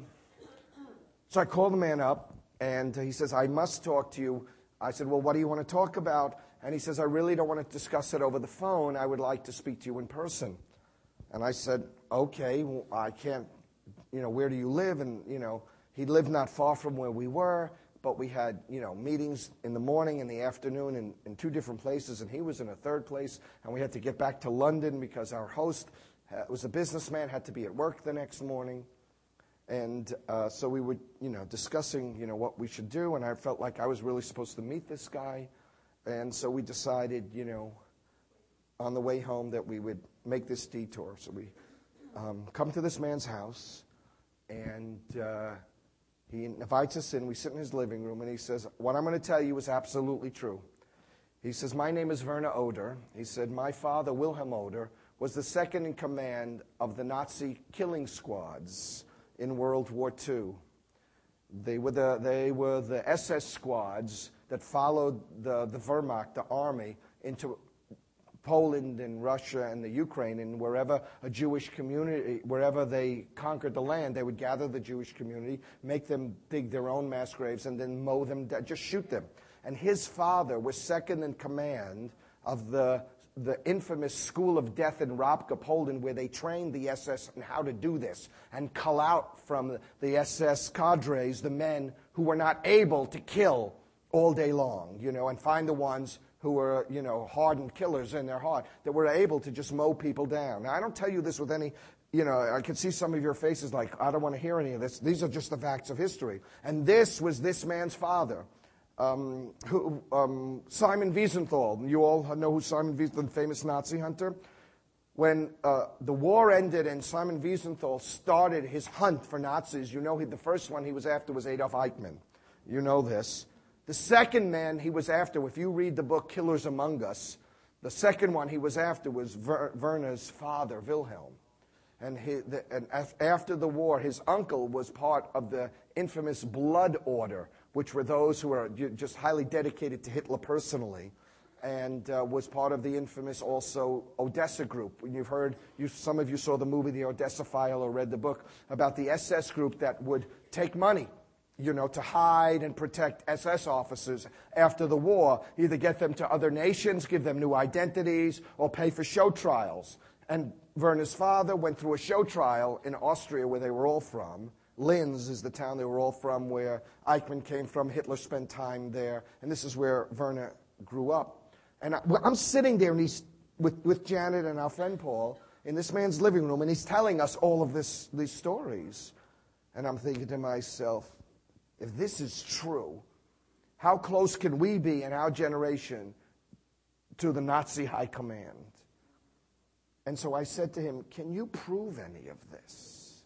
so I called the man up, and he says, I must talk to you. I said, well, what do you want to talk about? And he says, I really don't want to discuss it over the phone. I would like to speak to you in person. And I said, okay, well, I can't, where do you live? And, he lived not far from where we were, but we had, meetings in the morning and the afternoon in two different places, and he was in a third place, and we had to get back to London because our host was a businessman, had to be at work the next morning. And so we were, discussing, what we should do, and I felt like I was really supposed to meet this guy. And so we decided, on the way home that we would make this detour. So we come to this man's house, and he invites us in. We sit in his living room, and he says, what I'm going to tell you is absolutely true. He says, my name is Werner Oder. He said, my father, Wilhelm Oder, was the second in command of the Nazi killing squads in World War II. They were the SS squads that followed the Wehrmacht, the army, into Poland and Russia and the Ukraine, and wherever a Jewish community, wherever they conquered the land, they would gather the Jewish community, make them dig their own mass graves, and then mow them down, just shoot them. And his father was second in command of the infamous School of Death in Rabka, Poland, where they trained the SS on how to do this and cull out from the SS cadres the men who were not able to kill all day long, and find the ones who were, hardened killers in their heart that were able to just mow people down. Now, I don't tell you this with any, I can see some of your faces like, I don't want to hear any of this. These are just the facts of history. And this was this man's father. Simon Wiesenthal. You all know who Simon Wiesenthal, the famous Nazi hunter. When the war ended and Simon Wiesenthal started his hunt for Nazis, the first one he was after was Adolf Eichmann. You know this. The second man he was after, if you read the book Killers Among Us, the second one he was after was Werner's father, Wilhelm. And after the war, his uncle was part of the infamous Blood Order, which were those who were just highly dedicated to Hitler personally, and was part of the infamous also Odessa group. You've heard, some of you saw the movie The Odessa File or read the book about the SS group that would take money, to hide and protect SS officers after the war, either get them to other nations, give them new identities, or pay for show trials. And Werner's father went through a show trial in Austria, where they were all from. Linz is the town they were all from, where Eichmann came from. Hitler spent time there, and this is where Werner grew up. And I'm sitting there, and he's with Janet and our friend Paul in this man's living room, and he's telling us all of these stories. And I'm thinking to myself, if this is true, how close can we be in our generation to the Nazi high command? And so I said to him, can you prove any of this?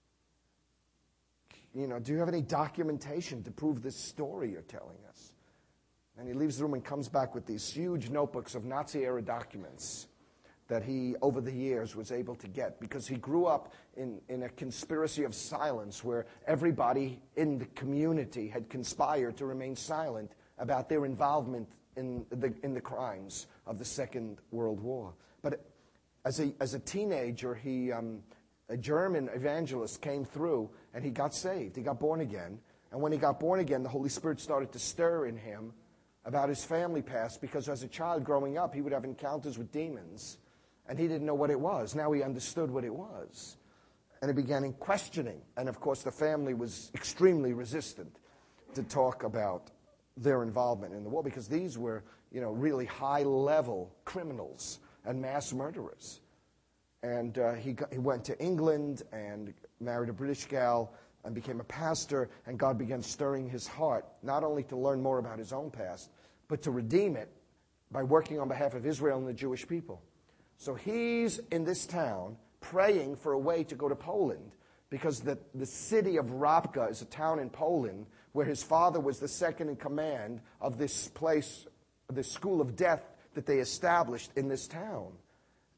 Do you have any documentation to prove this story you're telling us? And he leaves the room and comes back with these huge notebooks of Nazi-era documents that he, over the years, was able to get, because he grew up in a conspiracy of silence where everybody in the community had conspired to remain silent about their involvement in the crimes of the Second World War. But as a teenager, a German evangelist came through, and he got saved. He got born again. And when he got born again, the Holy Spirit started to stir in him about his family past, because as a child growing up, he would have encounters with demons, and he didn't know what it was. Now he understood what it was. And he began questioning. And of course, the family was extremely resistant to talk about their involvement in the war, because these were, really high-level criminals and mass murderers. And he went to England and married a British gal and became a pastor, and God began stirring his heart, not only to learn more about his own past, but to redeem it by working on behalf of Israel and the Jewish people. So he's in this town praying for a way to go to Poland, because the city of Rabka is a town in Poland where his father was the second in command of this place, this school of death that they established in this town.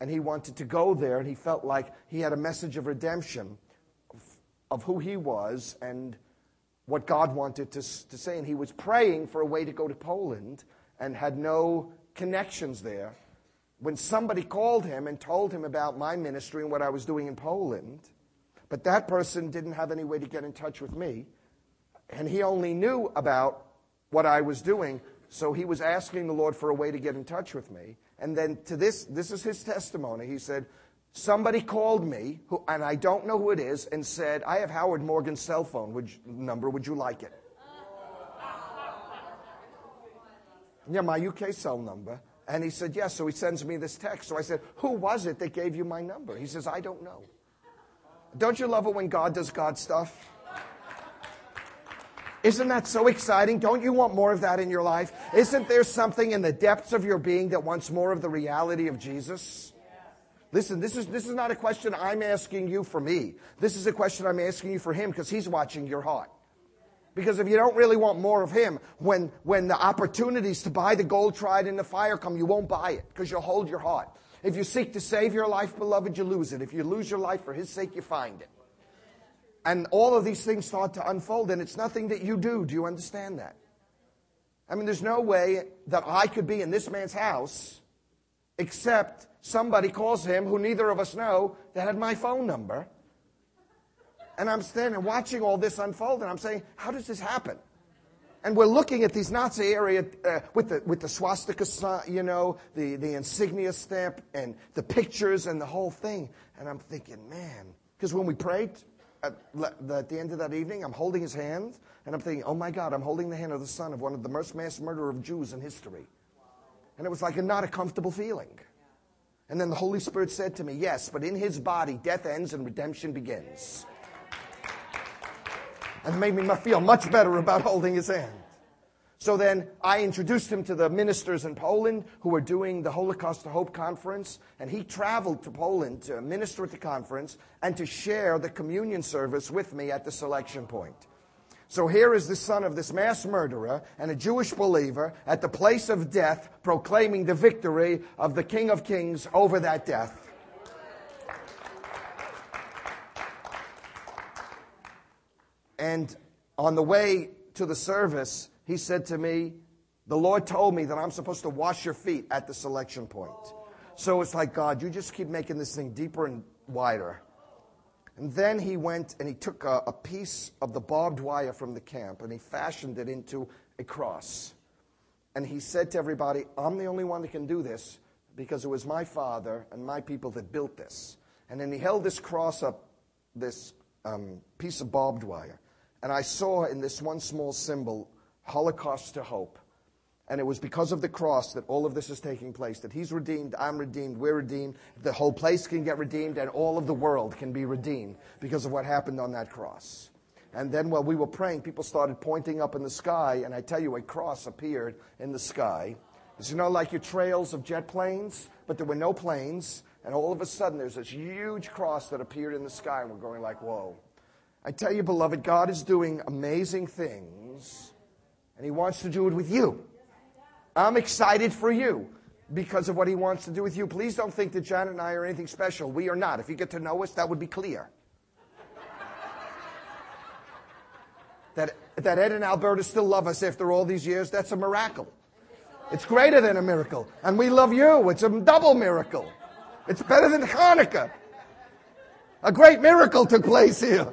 and he wanted to go there, and he felt like he had a message of redemption of who he was and what God wanted to say. And he was praying for a way to go to Poland and had no connections there. When somebody called him and told him about my ministry and what I was doing in Poland, but that person didn't have any way to get in touch with me, and he only knew about what I was doing, so he was asking the Lord for a way to get in touch with me. And then to this is his testimony. He said, somebody called me, and I don't know who it is, and said, I have Howard Morgan's cell phone number. Would you like it? Yeah, my UK cell number. And he said, yes. So he sends me this text. So I said, who was it that gave you my number? He says, I don't know. Don't you love it when God does God stuff? Isn't that so exciting? Don't you want more of that in your life? Isn't there something in the depths of your being that wants more of the reality of Jesus? Listen, this is not a question I'm asking you for me. This is a question I'm asking you for him, because he's watching your heart. Because if you don't really want more of him, when the opportunities to buy the gold tried in the fire come, you won't buy it, because you'll hold your heart. If you seek to save your life, beloved, you lose it. If you lose your life for his sake, you find it. And all of these things start to unfold, and it's nothing that you do. Do you understand that? I mean, there's no way that I could be in this man's house except somebody calls him, who neither of us know, that had my phone number. And I'm standing watching all this unfold, and I'm saying, how does this happen? And we're looking at these Nazi area with the swastika, the insignia stamp, and the pictures and the whole thing. And I'm thinking, man, because when we prayed at the end of that evening, I'm holding his hand, and I'm thinking, oh my God, I'm holding the hand of the son of one of the most mass murderer of Jews in history. And it was like not a comfortable feeling. And then the Holy Spirit said to me, yes, but in his body, death ends and redemption begins. And it made me feel much better about holding his hand. So then I introduced him to the ministers in Poland who were doing the Holocaust to Hope conference. And he traveled to Poland to minister at the conference and to share the communion service with me at the selection point. So here is the son of this mass murderer and a Jewish believer at the place of death, proclaiming the victory of the King of Kings over that death. And on the way to the service, he said to me, the Lord told me that I'm supposed to wash your feet at the selection point. So it's like, God, you just keep making this thing deeper and wider. And then he went and he took a piece of the barbed wire from the camp and he fashioned it into a cross. And he said to everybody, I'm the only one that can do this because it was my father and my people that built this. And then he held this cross up, this piece of barbed wire. And I saw in this one small symbol, Holocaust to Hope. And it was because of the cross that all of this is taking place, that he's redeemed, I'm redeemed, we're redeemed, the whole place can get redeemed, and all of the world can be redeemed because of what happened on that cross. And then while we were praying, people started pointing up in the sky, and I tell you, a cross appeared in the sky. It's, like your trails of jet planes, but there were no planes, and all of a sudden there's this huge cross that appeared in the sky, and we're going like, whoa. I tell you, beloved, God is doing amazing things, and he wants to do it with you. I'm excited for you because of what he wants to do with you. Please don't think that Janet and I are anything special. We are not. If you get to know us, that would be clear. That Ed and Alberta still love us after all these years, that's a miracle. It's greater than a miracle. And we love you. It's a double miracle. It's better than Hanukkah. A great miracle took place here.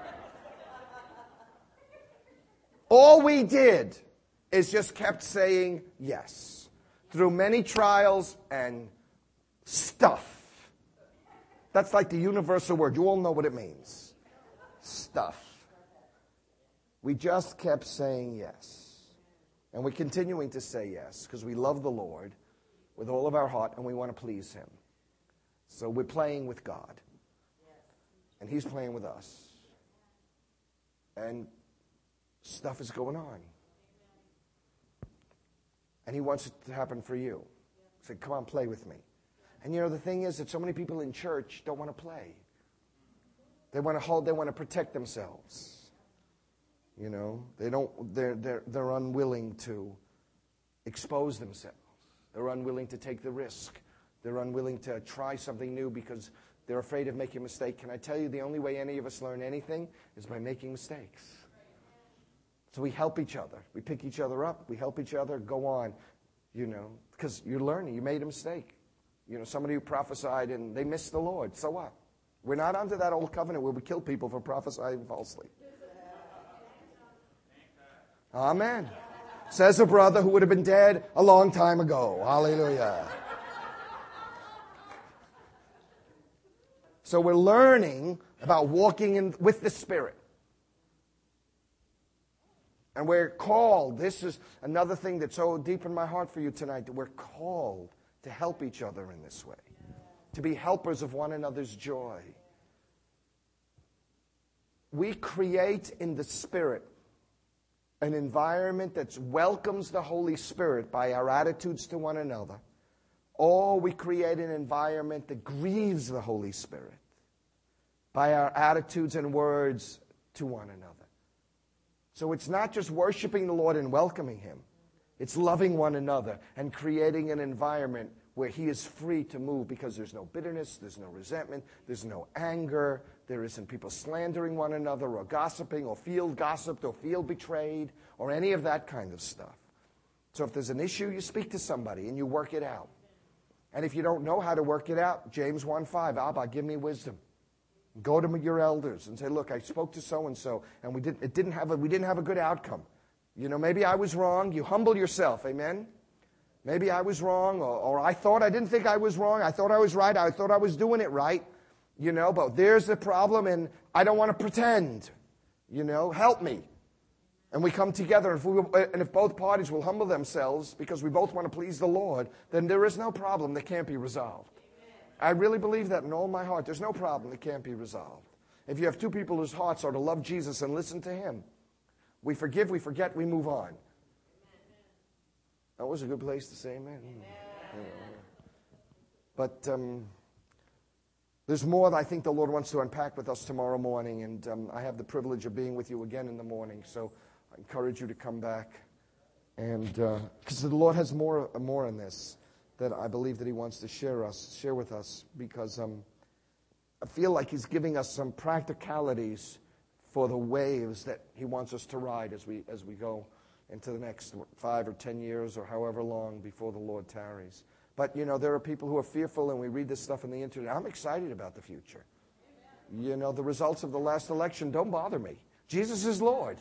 All we did is just kept saying yes through many trials and stuff. That's like the universal word. You all know what it means. Stuff. We just kept saying yes. And we're continuing to say yes because we love the Lord with all of our heart and we want to please him. So we're playing with God. And he's playing with us. And stuff is going on. And he wants it to happen for you. He said, come on, play with me. And the thing is that so many people in church don't want to play. They want to hold, they want to protect themselves. They're unwilling to expose themselves. They're unwilling to take the risk They're unwilling to try something new because they're afraid of making a mistake. Can I tell you, the only way any of us learn anything is by making mistakes. So we help each other. We pick each other up. We help each other go on, because you're learning. You made a mistake. Somebody who prophesied and they missed the Lord. So what? We're not under that old covenant where we kill people for prophesying falsely. Amen. Says a brother who would have been dead a long time ago. Hallelujah. So we're learning about walking with the Spirit. And we're called, this is another thing that's so deep in my heart for you tonight, that we're called to help each other in this way. To be helpers of one another's joy. We create in the Spirit an environment that welcomes the Holy Spirit by our attitudes to one another, or we create an environment that grieves the Holy Spirit by our attitudes and words to one another. So it's not just worshiping the Lord and welcoming Him. It's loving one another and creating an environment where He is free to move, because there's no bitterness, there's no resentment, there's no anger, there isn't people slandering one another or gossiping or feel gossiped or feel betrayed or any of that kind of stuff. So if there's an issue, you speak to somebody and you work it out. And if you don't know how to work it out, James 1:5, Abba, give me wisdom. Go to your elders and say, look, I spoke to so-and-so and we didn't have a good outcome. Maybe I was wrong. You humble yourself, amen? Maybe I was wrong, or I didn't think I was wrong. I thought I was right. I thought I was doing it right. But there's the problem, and I don't want to pretend. Help me. And we come together, and if both parties will humble themselves because we both want to please the Lord, then there is no problem that can't be resolved. I really believe that in all my heart. There's no problem that can't be resolved. If you have two people whose hearts are to love Jesus and listen to Him, we forgive, we forget, we move on. That was a good place to say amen. But there's more that I think the Lord wants to unpack with us tomorrow morning, and I have the privilege of being with you again in the morning, so I encourage you to come back, and because the Lord has more in this that I believe that He wants to share with us, because I feel like He's giving us some practicalities for the waves that He wants us to ride as we go into the next 5 or 10 years or however long before the Lord tarries. But, there are people who are fearful, and we read this stuff on the internet. I'm excited about the future. Amen. The results of the last election don't bother me. Jesus is Lord.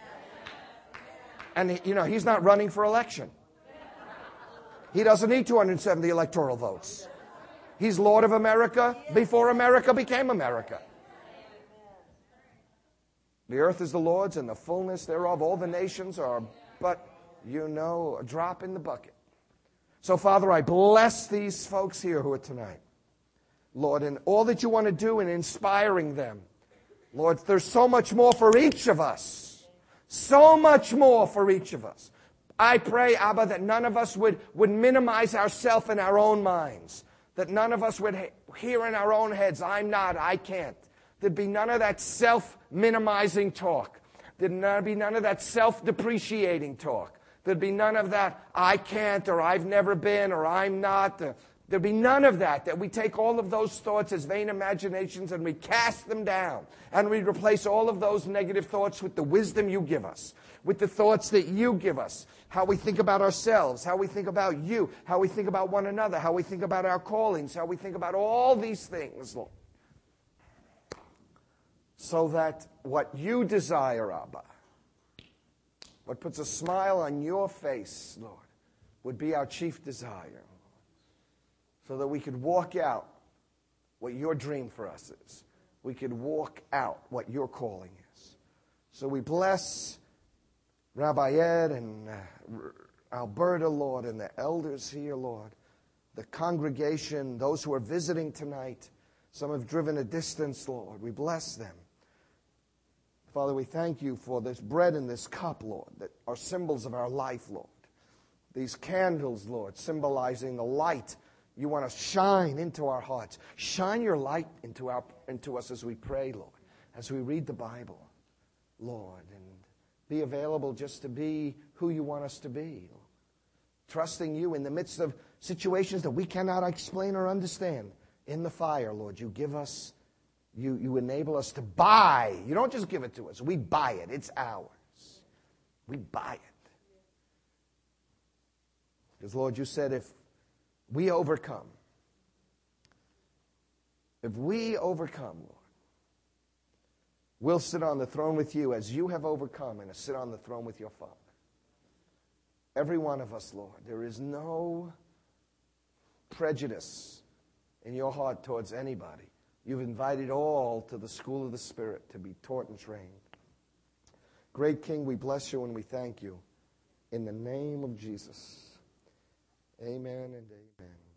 Amen. And, He's not running for election. He doesn't need 270 electoral votes. He's Lord of America before America became America. The earth is the Lord's and the fullness thereof. All the nations are but, a drop in the bucket. So, Father, I bless these folks here who are tonight. Lord, and all that you want to do in inspiring them. Lord, there's so much more for each of us. So much more for each of us. I pray, Abba, that none of us would minimize ourselves in our own minds. That none of us would hear in our own heads, I'm not, I can't. There'd be none of that self-minimizing talk. There'd be none of that self-depreciating talk. There'd be none of that, I can't, or I've never been, or I'm not. There'd be none of that, that we take all of those thoughts as vain imaginations and we cast them down. And we replace all of those negative thoughts with the wisdom you give us, with the thoughts that you give us, how we think about ourselves, how we think about you, how we think about one another, how we think about our callings, how we think about all these things, Lord. So that what you desire, Abba, what puts a smile on your face, Lord, would be our chief desire. So that we could walk out what your dream for us is. We could walk out what your calling is. So we bless Rabbi Ed and Alberta, Lord, and the elders here, Lord, the congregation, those who are visiting tonight. Some have driven a distance, Lord. We bless them. Father, we thank you for this bread and this cup, Lord, that are symbols of our life, Lord. These candles, Lord, symbolizing the light you want to shine into our hearts. Shine your light into us as we pray, Lord, as we read the Bible, Lord, and be available just to be who you want us to be. trusting you in the midst of situations that we cannot explain or understand. In the fire, Lord, you give us, you enable us to buy. You don't just give it to us. We buy it. It's ours. We buy it. Because, Lord, you said if we overcome, Lord, we'll sit on the throne with you as you have overcome and sit on the throne with your Father. Every one of us, Lord, there is no prejudice in your heart towards anybody. You've invited all to the school of the Spirit to be taught and trained. Great King, we bless you and we thank you. In the name of Jesus. Amen and amen.